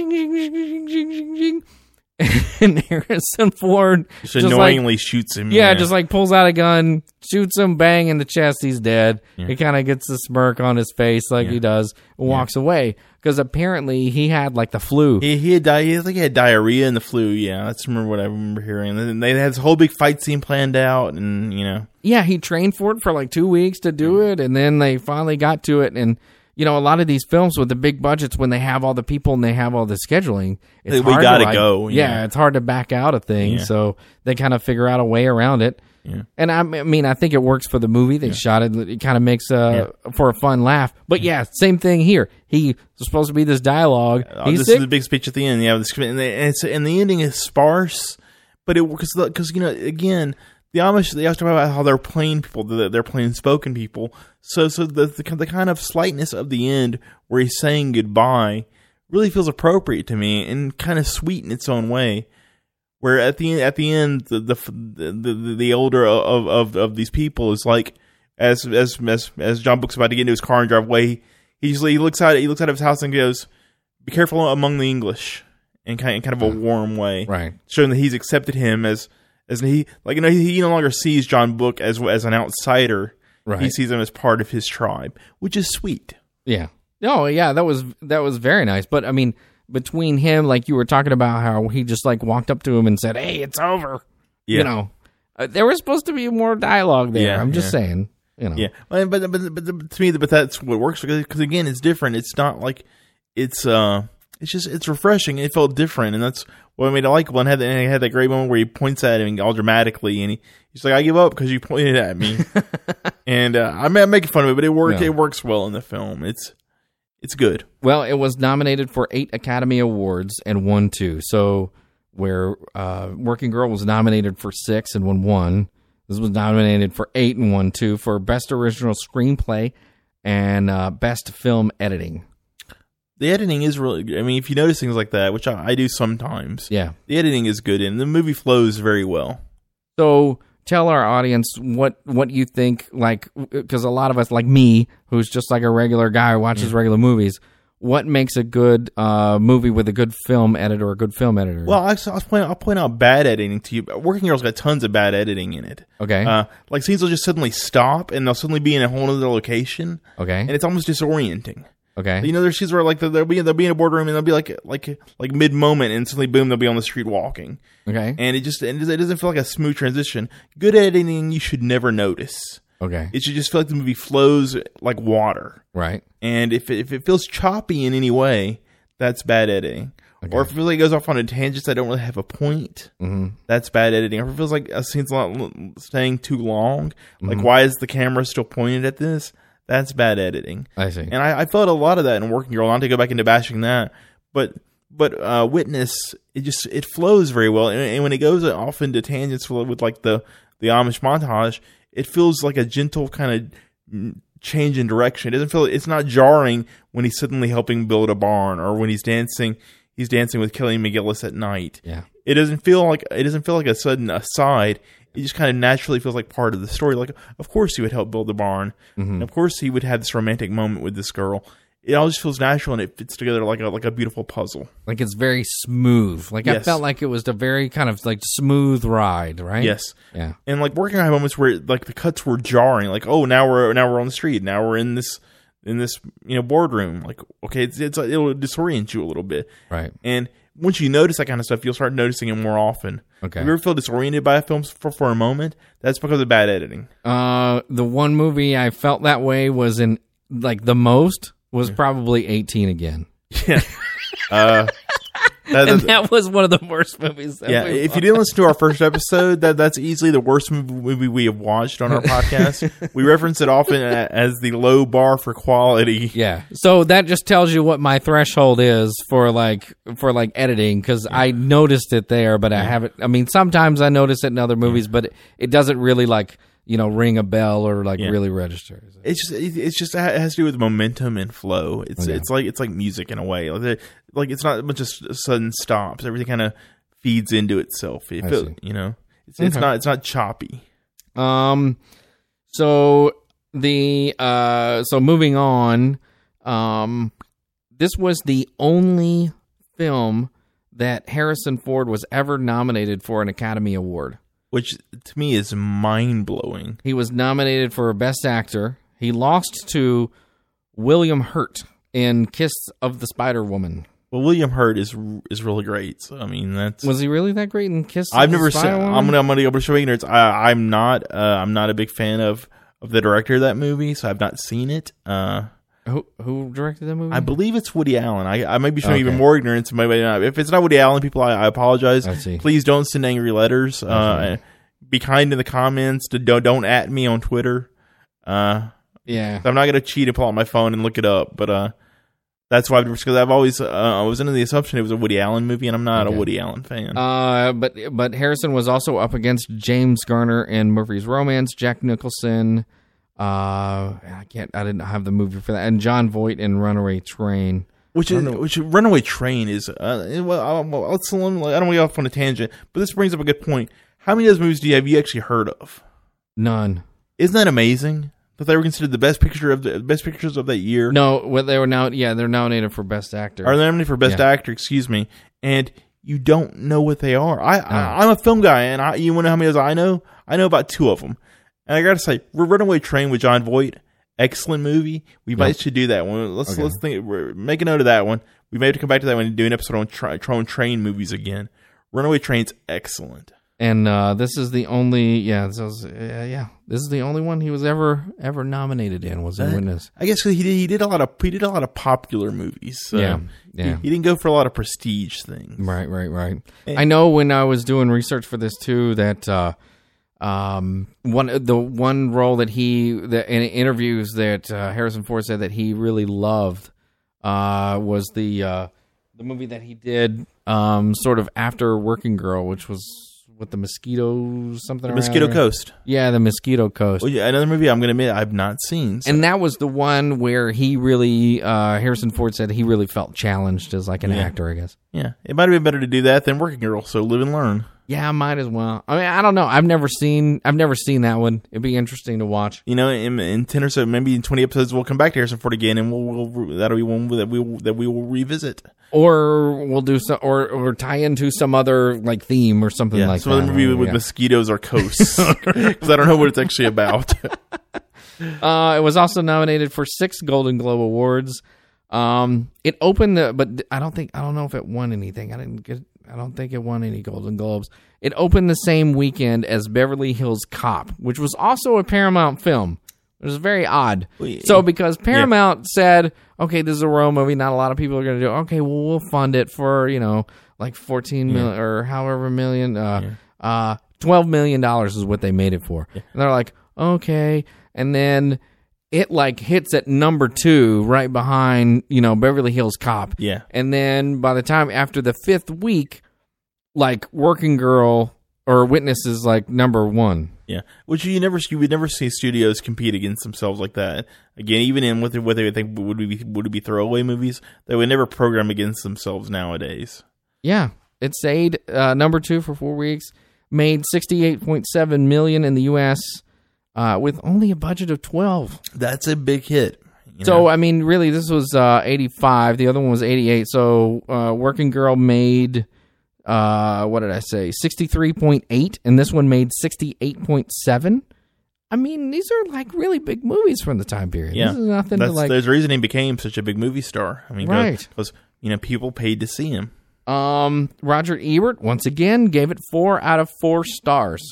and Harrison Ford Just, just annoyingly like, shoots him. Yeah, just like pulls out a gun, shoots him, bang in the chest, he's dead. Yeah. He kind of gets a smirk on his face like Yeah. he does, and walks away. Because apparently he had like the flu. He, he had di- he, like he had diarrhea and the flu. Yeah, that's remember what I remember hearing. And then they had this whole big fight scene planned out, and you know, Yeah, he trained for it for like two weeks to do it, and then they finally got to it. And you know, a lot of these films with the big budgets, when they have all the people and they have all the scheduling, it's We hard gotta to like, go, Yeah. yeah. it's hard to back out of things, Yeah. so they kind of figure out a way around it. Yeah. And I mean, I think it works for the movie. They shot it; it kind of makes uh for a fun laugh. But yeah, same thing here. He was supposed to be this dialogue. Oh, He's this sick. is the big speech at the end. Yeah, this, and, they, and, it's, and the ending is sparse, but it because because you know again the Amish they always talk about how they're plain people, they're, they're plain spoken people. So so the, the the kind of slightness of the end where he's saying goodbye really feels appropriate to me and kind of sweet in its own way. Where at the at the end the the the, the older of, of of these people is like as as as as John Book's about to get into his car and drive away, he usually he looks out he looks out of his house and goes, "Be careful among the English," in kind in kind of a warm way, Right. showing that he's accepted him as as he like you know he, he no longer sees John Book as as an outsider, Right. He sees him as part of his tribe, which is sweet. Yeah. Oh, yeah. That was that was very nice. But I mean, between him, like you were talking about, how he just like walked up to him and said, "Hey, it's over." Yeah. You know, uh, there was supposed to be more dialogue there. Yeah, I'm just yeah. saying. You know. Yeah, well, but but but to me, but that's what works because again, it's different. It's not like it's uh, it's just it's refreshing. It felt different, and that's what made it likable. And had and it had that great moment where he points at him all dramatically, and he, he's like, "I give up because you pointed at me." and uh, I'm, I'm making fun of it, but it works. Yeah. It works well in the film. It's it's good. Well, it was nominated for eight Academy Awards and won two. So where uh, Working Girl was nominated for six and won one, this was nominated for eight and won two for Best Original Screenplay and uh, Best Film Editing. The editing is really good. I mean, if you notice things like that, which I, I do sometimes, Yeah. the editing is good, and the movie flows very well. So tell our audience what, what you think, like, because a lot of us, like me, who's just like a regular guy who watches regular movies, what makes a good uh, movie with a good film editor or a good film editor? Well, I, I'll, point, I'll point out bad editing to you. Working Girl's got tons of bad editing in it. Okay. Uh, like scenes will just suddenly stop, and they'll suddenly be in a whole other location, okay. and it's almost disorienting. Okay. You know, there's scenes where like they'll be they'll be in a boardroom, and they'll be like like like mid moment, and suddenly boom, they'll be on the street walking, Okay. and it just it doesn't feel like a smooth transition. Good editing, you should never notice. Okay. It should just feel like the movie flows like water. Right. And if it, if it feels choppy in any way, that's bad editing. Okay. Or if it feels like it goes off on a tangent that don't really have a point, Mm-hmm. that's bad editing. Or if it feels like a scene's not staying too long, like Mhm. why is the camera still pointed at this? That's bad editing. I see. And I, I felt a lot of that in Working Girl. Not to go back into bashing that, but but uh, Witness, it just it flows very well. And, and when it goes off into tangents with, with like the the Amish montage, it feels like a gentle kind of change in direction. It doesn't feel it's not jarring when he's suddenly helping build a barn, or when he's dancing he's dancing with Kelly McGillis at night. Yeah. It doesn't feel like it doesn't feel like a sudden aside. It just kind of naturally feels like part of the story. Like, of course he would help build the barn. Mm-hmm. And of course he would have this romantic moment with this girl. It all just feels natural, and it fits together like a like a beautiful puzzle. Like it's very smooth. Like I Yes. felt like it was a very kind of like smooth ride, right? Yes. Yeah. And like Working Girl had moments where like the cuts were jarring. Like, oh, now we're now we're on the street. Now we're in this in this you know boardroom. Like, okay, it's, it's it'll disorient you a little bit. Right. And once you notice that kind of stuff, you'll start noticing it more often. Okay. If you ever feel disoriented by a film for, for a moment, that's because of bad editing. Uh, the one movie I felt that way was in like the most was probably eighteen again. Yeah. uh, that, And that- that was one of the worst movies. That yeah. we If you didn't listen to our first episode, that that's easily the worst movie we have watched on our podcast. We reference it often a- as the low bar for quality. Yeah. So that just tells you what my threshold is for like for like editing, because I noticed it there, but I haven't. I mean, sometimes I notice it in other movies, but it, it doesn't really like you know, ring a bell or like Yeah. really register. It's just it- it's just it has to do with momentum and flow. It's Okay. it's like it's like music in a way. Like, the- like it's not a bunch of s- sudden stops. Everything kind of feeds into itself. It I feel, see. you know, it's it's Okay. not it's not choppy. Um, so the uh, so moving on, um, this was the only film that Harrison Ford was ever nominated for an Academy Award. Which to me is mind blowing. He was nominated for Best Actor. He lost to William Hurt in Kiss of the Spider Woman. Well, William Hurt is is really great. So I mean, that's Was he really that great in Kiss? I've of never the seen. Spider Woman? I'm gonna I'm gonna go to show ignorance. I, I'm not uh, I'm not a big fan of of the director of that movie, so I've not seen it. Uh, Who who directed that movie? I believe it's Woody Allen. I, I might be showing Okay. even more ignorance. Maybe not. If it's not Woody Allen, people, I, I apologize. I see. Please don't send angry letters. Uh, be kind in the comments. To, don't don't at me on Twitter. Uh, yeah. I'm not gonna cheat and pull out my phone and look it up. But uh, that's why I've because I've always uh, I was under the assumption it was a Woody Allen movie, and I'm not Okay. a Woody Allen fan. Uh, but but Harrison was also up against James Garner in Murphy's Romance, Jack Nicholson. Uh, I can't. I didn't have the movie for that, and John Voight in Runaway Train. Which is which Runaway Train is uh well, I, well let's, I don't want to get off on a tangent, but this brings up a good point. How many of those movies do you have you actually heard of? None. Isn't that amazing that they were considered the best picture of the best pictures of that year? No, well, they were now. Yeah, they're nominated for Best Actor. Are they nominated for best Yeah. actor? Excuse me, and you don't know what they are. I, Uh. I I'm a film guy, and I you want to know how many of those I know? I know about two of them, and I gotta say, Runaway Train with John Voight, excellent movie. We might Yep. should do that one. Let's Okay. let's think. we're- Make a note of that one. We may have to come back to that one and do an episode on tra- on train movies again. Runaway Train's excellent. And uh, this is the only. Yeah, this was, uh, yeah. This is the only one he was ever ever nominated in. Was in That- Witness. I guess 'cause he did he did a lot of he did a lot of popular movies. So Yeah, he- yeah. He, didn't go for a lot of prestige things. Right, right, right. And- I know when I was doing research for this too that uh, um, one the one role that he that in interviews that uh, Harrison Ford said that he really loved uh, was the uh, the movie that he did um, sort of after Working Girl, which was with the mosquitoes something. The around Mosquito there. Coast. Yeah, the Mosquito Coast. Well, yeah, another movie I'm going to admit I've not seen. So. And that was the one where he really, uh, Harrison Ford said he really felt challenged as like an Yeah. actor, I guess. Yeah, it might have been better to do that than Working Girl. So live and learn. Yeah, I might as well. I mean, I don't know. I've never seen. I've never seen that one. It'd be interesting to watch. You know, in, in ten or so, maybe in twenty episodes, we'll come back to Harrison Ford again, and we'll, we'll that'll be one that we will, that we will revisit. Or we'll do some, or or tie into some other like theme or something Yeah, like some that. other movie Or, with yeah. mosquitoes or coasts, because I don't know what it's actually about. Uh, it was also nominated for six Golden Globe awards. Um, it opened the, but I don't think I don't know if it won anything. I didn't get. I don't think it won any Golden Globes. It opened the same weekend as Beverly Hills Cop, which was also a Paramount film. It was very odd. Well, yeah. So because Paramount said, okay, this is a Roe movie, not a lot of people are going to do it. Okay, well, we'll fund it for, you know, like fourteen million or however million, uh, uh, twelve million dollars is what they made it for. And they're like, okay. And then it like hits at number two right behind, you know, Beverly Hills Cop. Yeah. And then by the time after the fifth week, like Working Girl or Witness is like number one. Yeah, which you never you would never see studios compete against themselves like that. Again, even in what they, what they would think would be would be throwaway movies, they would never program against themselves nowadays. Yeah, it stayed uh, number two for four weeks, made sixty-eight point seven million dollars in the U S uh, with only a budget of twelve. That's a big hit. you So, know? I mean, really, this was uh, eighty-five. The other one was eighty-eight. So, uh, Working Girl made, uh, what did I say, sixty-three point eight, and this one made sixty-eight point seven. I mean, these are like really big movies from the time period. yeah, This is nothing That's, to like. there's a reason he became such a big movie star. I mean, Right. because you know people paid to see him. Um, Roger Ebert, once again, gave it four out of four stars.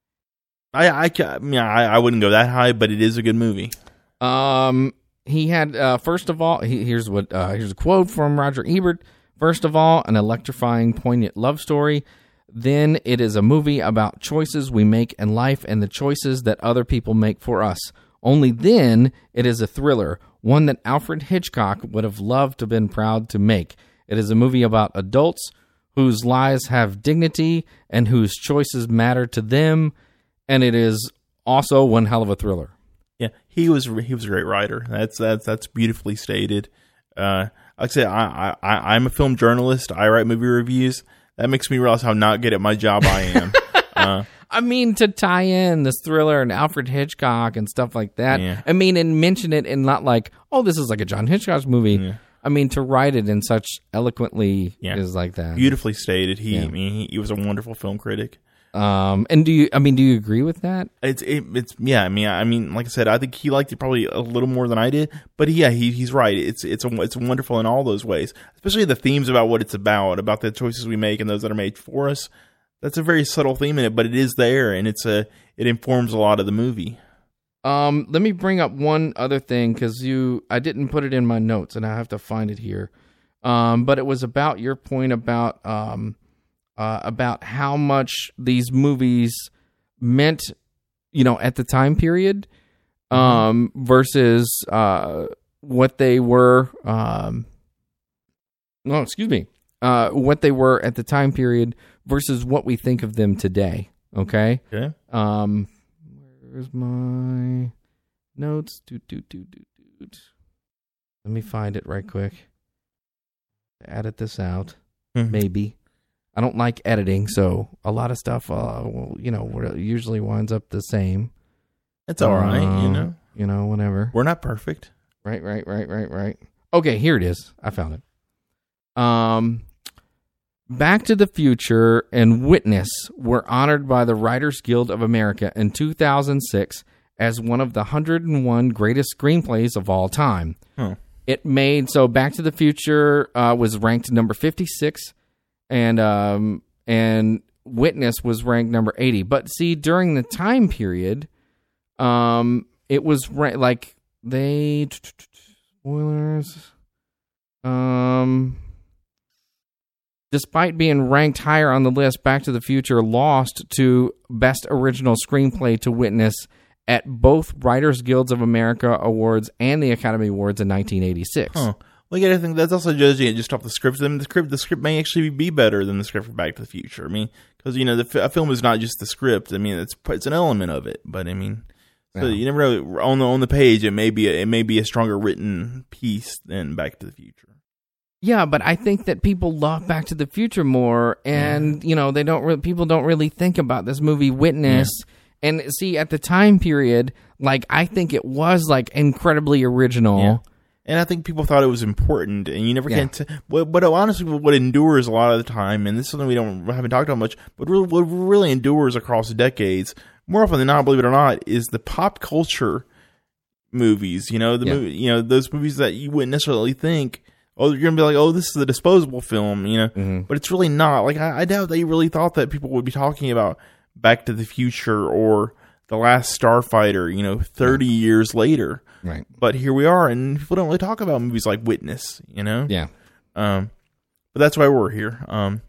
I I, ca- I mean I, I wouldn't go that high, but it is a good movie. Um, he had uh, first of all, he, here's what uh, here's a quote from Roger Ebert. First of all, an electrifying, poignant love story. Then it is a movie about choices we make in life and the choices that other people make for us. Only then it is a thriller, one that Alfred Hitchcock would have loved to have been proud to make. It is a movie about adults whose lives have dignity and whose choices matter to them. And it is also one hell of a thriller. Yeah, he was he was a great writer. That's that's that's beautifully stated. Uh, like I said, I, I I'm a film journalist. I write movie reviews. That makes me realize how not good at my job I am. uh, I mean, to tie in this thriller and Alfred Hitchcock and stuff like that. Yeah. I mean, and mention it and not like, oh, this is like a John Hitchcock movie. Yeah. I mean, to write it in such eloquently Yeah. is like that. beautifully stated. He, Yeah. I mean, he, he was a wonderful film critic. Um, and do you? I mean, do you agree with that? It's it, it's yeah. I mean, I mean, like I said, I think he liked it probably a little more than I did. But yeah, he he's right. It's it's a, it's wonderful in all those ways, especially the themes about what it's about, about the choices we make and those that are made for us. That's a very subtle theme in it, but it is there, and it's a it informs a lot of the movie. Um, let me bring up one other thing because you, I didn't put it in my notes, and I have to find it here. Um, but it was about your point about um, uh, about how much these movies meant, you know, at the time period, um, versus uh, what they were. Um, no, excuse me. Uh, what they were at the time period versus what we think of them today. Okay. Okay. Um, where's my notes? Doot, doot, doot, doot, doot. Let me find it right quick. Edit this out. Mhm. Maybe. I don't like editing, so a lot of stuff, uh, well, you know, usually winds up the same. It's all right, you Um, know. You know, whatever. We're not perfect. Right, right, right, right, right. Okay, here it is. I found it. Um, Back to the Future and Witness were honored by the Writers Guild of America in two thousand six as one of the one hundred one greatest screenplays of all time. Huh. It made, so Back to the Future uh, was ranked number fifty-six, and um, and Witness was ranked number eighty. But see, during the time period, um, it was ra- like they, spoilers, um... Despite being ranked higher on the list, Back to the Future lost to Best Original Screenplay to Witness at both Writers Guilds of America Awards and the Academy Awards in nineteen eighty-six. Huh. Well, yeah, I think that's also judging it just off the script. I mean, the script, the script may actually be better than the script for Back to the Future. I mean, because you know, the a film is not just the script. I mean, it's it's an element of it. But I mean, so Yeah. you never know. On the on the page, it may be a, it may be a stronger written piece than Back to the Future. Yeah, but I think that people love Back to the Future more, and you know, they don't. Re- people don't really think about this movie Witness. Yeah. And see, at the time period, like I think it was like incredibly original. Yeah. And I think people thought it was important, and you never Yeah. can. T- but, but honestly, what endures a lot of the time, and this is something we don't haven't talked about much, but really, what really endures across decades, more often than not, believe it or not, is the pop culture movies. You know, the Yeah. movie, you know, those movies that you wouldn't necessarily think, oh, you're gonna be like, oh, this is a disposable film, you know, Mm-hmm. but it's really not. Like, I, I doubt they really thought that people would be talking about Back to the Future or The Last Starfighter, you know, thirty years later. Right. But here we are, and people don't really talk about movies like Witness, you know? Yeah. Um, but that's why we're here. Um,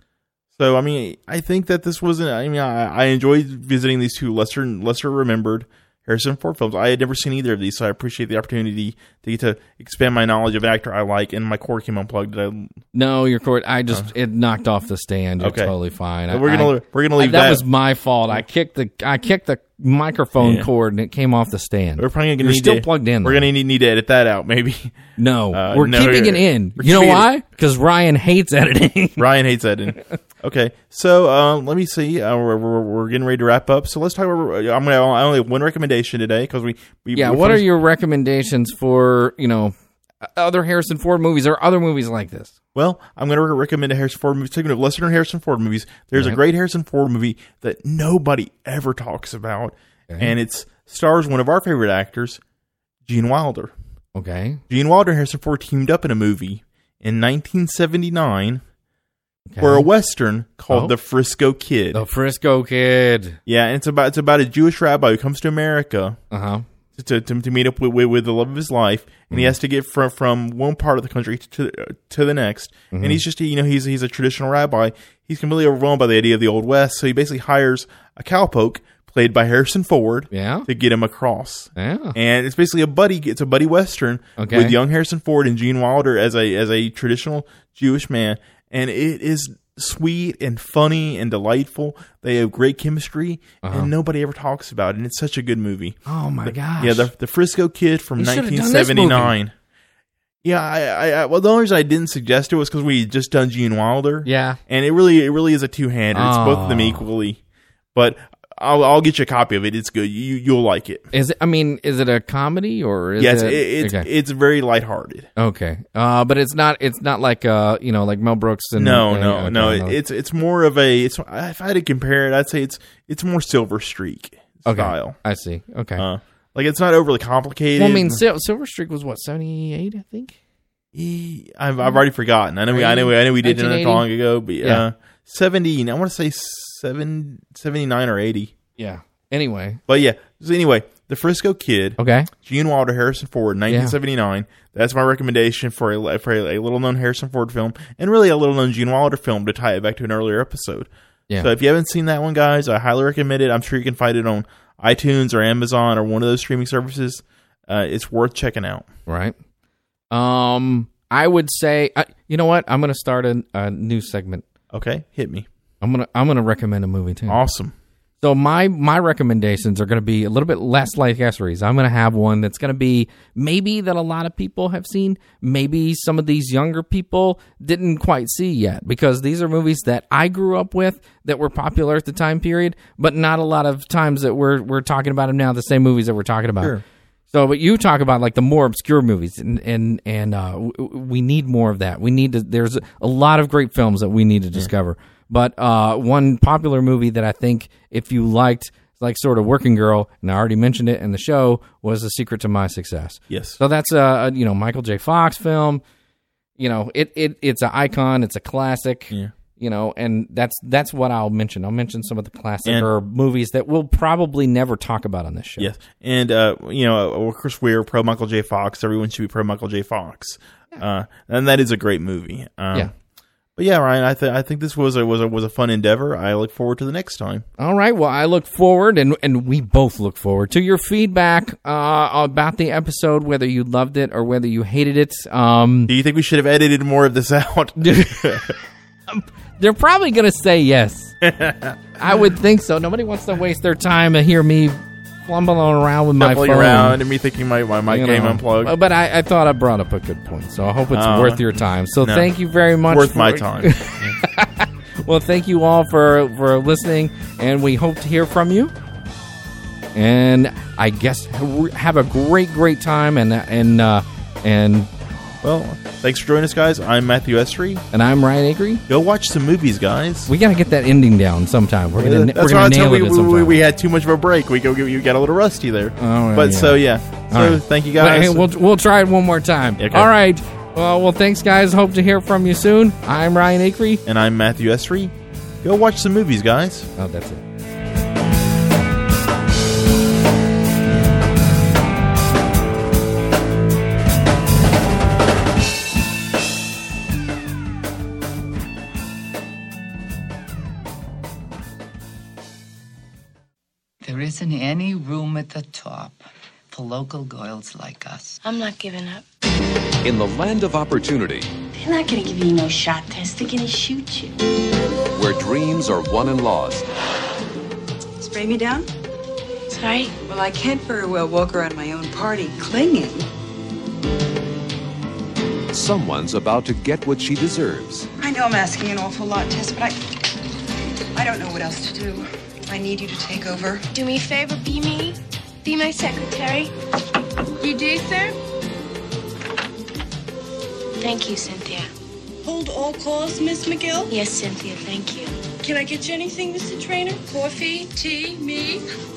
so, I mean, I think that this wasn't, I mean, I, I enjoyed visiting these two lesser, lesser remembered Harrison Ford films. I had never seen either of these, so I appreciate the opportunity to get to expand my knowledge of an actor I like, and my cord came unplugged. Did I, No, your cord. I just Uh. it knocked off the stand. You're Okay. totally fine. But I- we're gonna I- we're gonna leave I- that. that. was my fault. I kicked the I kicked the microphone Yeah. cord and it came off the stand. We're probably gonna You're need still to, plugged in. We're though. gonna need, need to edit that out, maybe. no. uh, we're no, keeping we're- it in. we're You know keeping it- why? Because Ryan hates editing. Ryan hates editing. Okay, so um, let me see. Uh, we're, we're, we're getting ready to wrap up. So let's talk about. I'm gonna. I only have one recommendation today because we, we. yeah. we What are finished- your recommendations for you know other Harrison Ford movies or other movies like this? Well, I'm going to recommend a Harrison Ford movie. Speaking of lesser known Harrison Ford movies, there's Right. a great Harrison Ford movie that nobody ever talks about, Okay. and it stars one of our favorite actors, Gene Wilder. Okay. Gene Wilder and Harrison Ford teamed up in a movie in nineteen seventy-nine okay. for a Western called Oh. The Frisco Kid. The Frisco Kid. Yeah, and it's about it's about a Jewish rabbi who comes to America Uh huh. to to, to meet up with, with with the love of his life, and he has to get from from one part of the country to to the next. And he's just you know he's he's a traditional rabbi. He's completely overwhelmed by the idea of the Old West, so he basically hires a cowpoke played by Harrison Ford Yeah. to get him across. Yeah. And it's basically a buddy. It's a buddy western Okay. with young Harrison Ford and Gene Wilder as a as a traditional Jewish man, and it is sweet and funny and delightful. They have great chemistry, Uh-huh. and nobody ever talks about it. And it's such a good movie. Oh my gosh! Yeah, the the Frisco Kid from You should've done nineteen this seventy-nine. Yeah, I, I, I, well, the only reason I didn't suggest it was because we had just done Gene Wilder. Yeah. And it really, it really is a two-hander. It's both of them Oh. equally. But I'll, I'll get you a copy of it. It's good. You, you'll like it. Is it? I mean, is it a comedy or is Yes, it? it, it's okay. it's very lighthearted. Okay. Uh, but it's not. It's not like uh, you know, like Mel Brooks and No, and- no, okay, no. It, it's it's more of a. It's if I had to compare it, I'd say it's it's more Silver Streak okay. style. I see. Okay. Uh, like it's not overly complicated. well, I mean, Sil- Silver Streak was what seventy-eight, I think. He- I've I've already forgotten. I know we I know we, I know we did it nineteen eighty? not long ago, but Yeah. uh, seventy. I want to say seven, seventy-nine or eighty. Yeah. Anyway. But yeah. So anyway, the Frisco Kid. Okay. Gene Wilder, Harrison Ford, nineteen seventy-nine. That's my recommendation for a for a, a little known Harrison Ford film, and really a little known Gene Wilder film to tie it back to an earlier episode. Yeah. So if you haven't seen that one, guys, I highly recommend it. I'm sure you can find it on iTunes or Amazon or one of those streaming services. Uh, it's worth checking out. Right. Um, I would say, uh, you know what? I'm going to start a, a new segment. Okay, hit me. I'm gonna I'm gonna recommend a movie too. Awesome. So my my recommendations are going to be a little bit less like Esri's. I'm going to have one that's going to be maybe that a lot of people have seen, maybe some of these younger people didn't quite see yet, because these are movies that I grew up with that were popular at the time period, but not a lot of times that we're we're talking about them now. The same movies that we're talking about. Sure. So, but you talk about like the more obscure movies, and and and uh, w- we need more of that. We need to. There's a lot of great films that we need to discover. But uh, one popular movie that I think if you liked, like sort of Working Girl, and I already mentioned it in the show, was The Secret to My Success. Yes. So that's a, a you know Michael J. Fox film. You know it it it's an icon. It's a classic. Yeah. You know, and that's that's what I'll mention. I'll mention some of the classic And- or movies that we'll probably never talk about on this show. Yes, and uh, you know, of course, we're pro Michael J. Fox. Everyone should be pro Michael J. Fox, uh, and that is a great movie. Um, Yeah. But yeah, Ryan, I th- I think this was a was a was a fun endeavor. I look forward to the next time. All right. Well, I look forward, and and we both look forward to your feedback uh, about the episode, whether you loved it or whether you hated it. Um, Do you think we should have edited more of this out? they're probably going to say yes. I would think so. Nobody wants to waste their time to hear me fumbling around with my Fumbling phone. around and me thinking my my, my you game know. unplugged. But I, I thought I brought up a good point, so I hope it's Uh, worth your time. So no. thank you very much. Worth for, my time. Well, thank you all for, for listening, and we hope to hear from you. And I guess have a great, great time, and and uh, and Well, thanks for joining us, guys. I'm Matthew Estrie. and I'm Ryan Acree. Go watch some movies, guys. We gotta get that ending down sometime. We're gonna, That's we're why gonna I tell nail we, it at we, some we, time. we had too much of a break. We go you got a little rusty there. Oh, but yeah. so yeah. So All right. thank you But, guys. hey, we'll we'll try it one more time. Okay. All right. Well, well, thanks, guys. Hope to hear from you soon. I'm Ryan Acree. and I'm Matthew Estrie. Go watch some movies, guys. Oh, that's it. There isn't any room at the top for local girls like us. I'm not giving up. In the land of opportunity, They're not gonna give you no shot test. They're gonna shoot you. where dreams are won and lost, Spray me down? Sorry? Well, I can't very well walk around my own party clinging. someone's about to get what she deserves. I know I'm asking an awful lot, Tess, but I... I don't know what else to do. I need you to take over. Do me a favor, be me. Be my secretary. You do, sir? Thank you, Cynthia. Hold all calls, Miss McGill. Yes, Cynthia, thank you. Can I get you anything, Mister Trainer? Coffee, tea, me?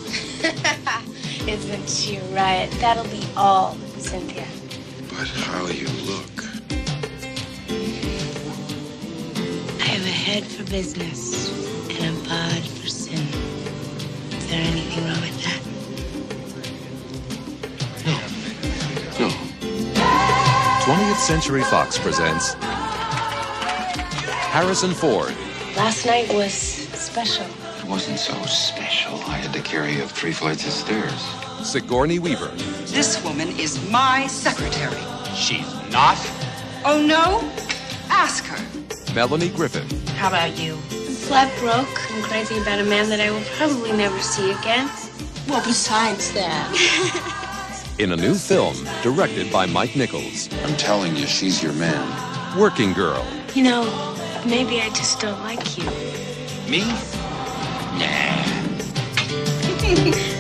Isn't she right? That'll be all, Cynthia. But how you look. I have a head for business and a bod for sin. Is there anything wrong with that? No. twentieth Century Fox presents Harrison Ford, Last night was special. It wasn't so special. I had to carry you up three flights of stairs. Sigourney Weaver, This woman is my secretary. She's not. Oh, no? Ask her. Melanie Griffith. How about you? I'm flat broke. I'm crazy about a man that I will probably never see again. Well, besides that. In a new film directed by Mike Nichols. I'm telling you, she's your man. Working Girl. You know, maybe I just don't like you. Me? Nah.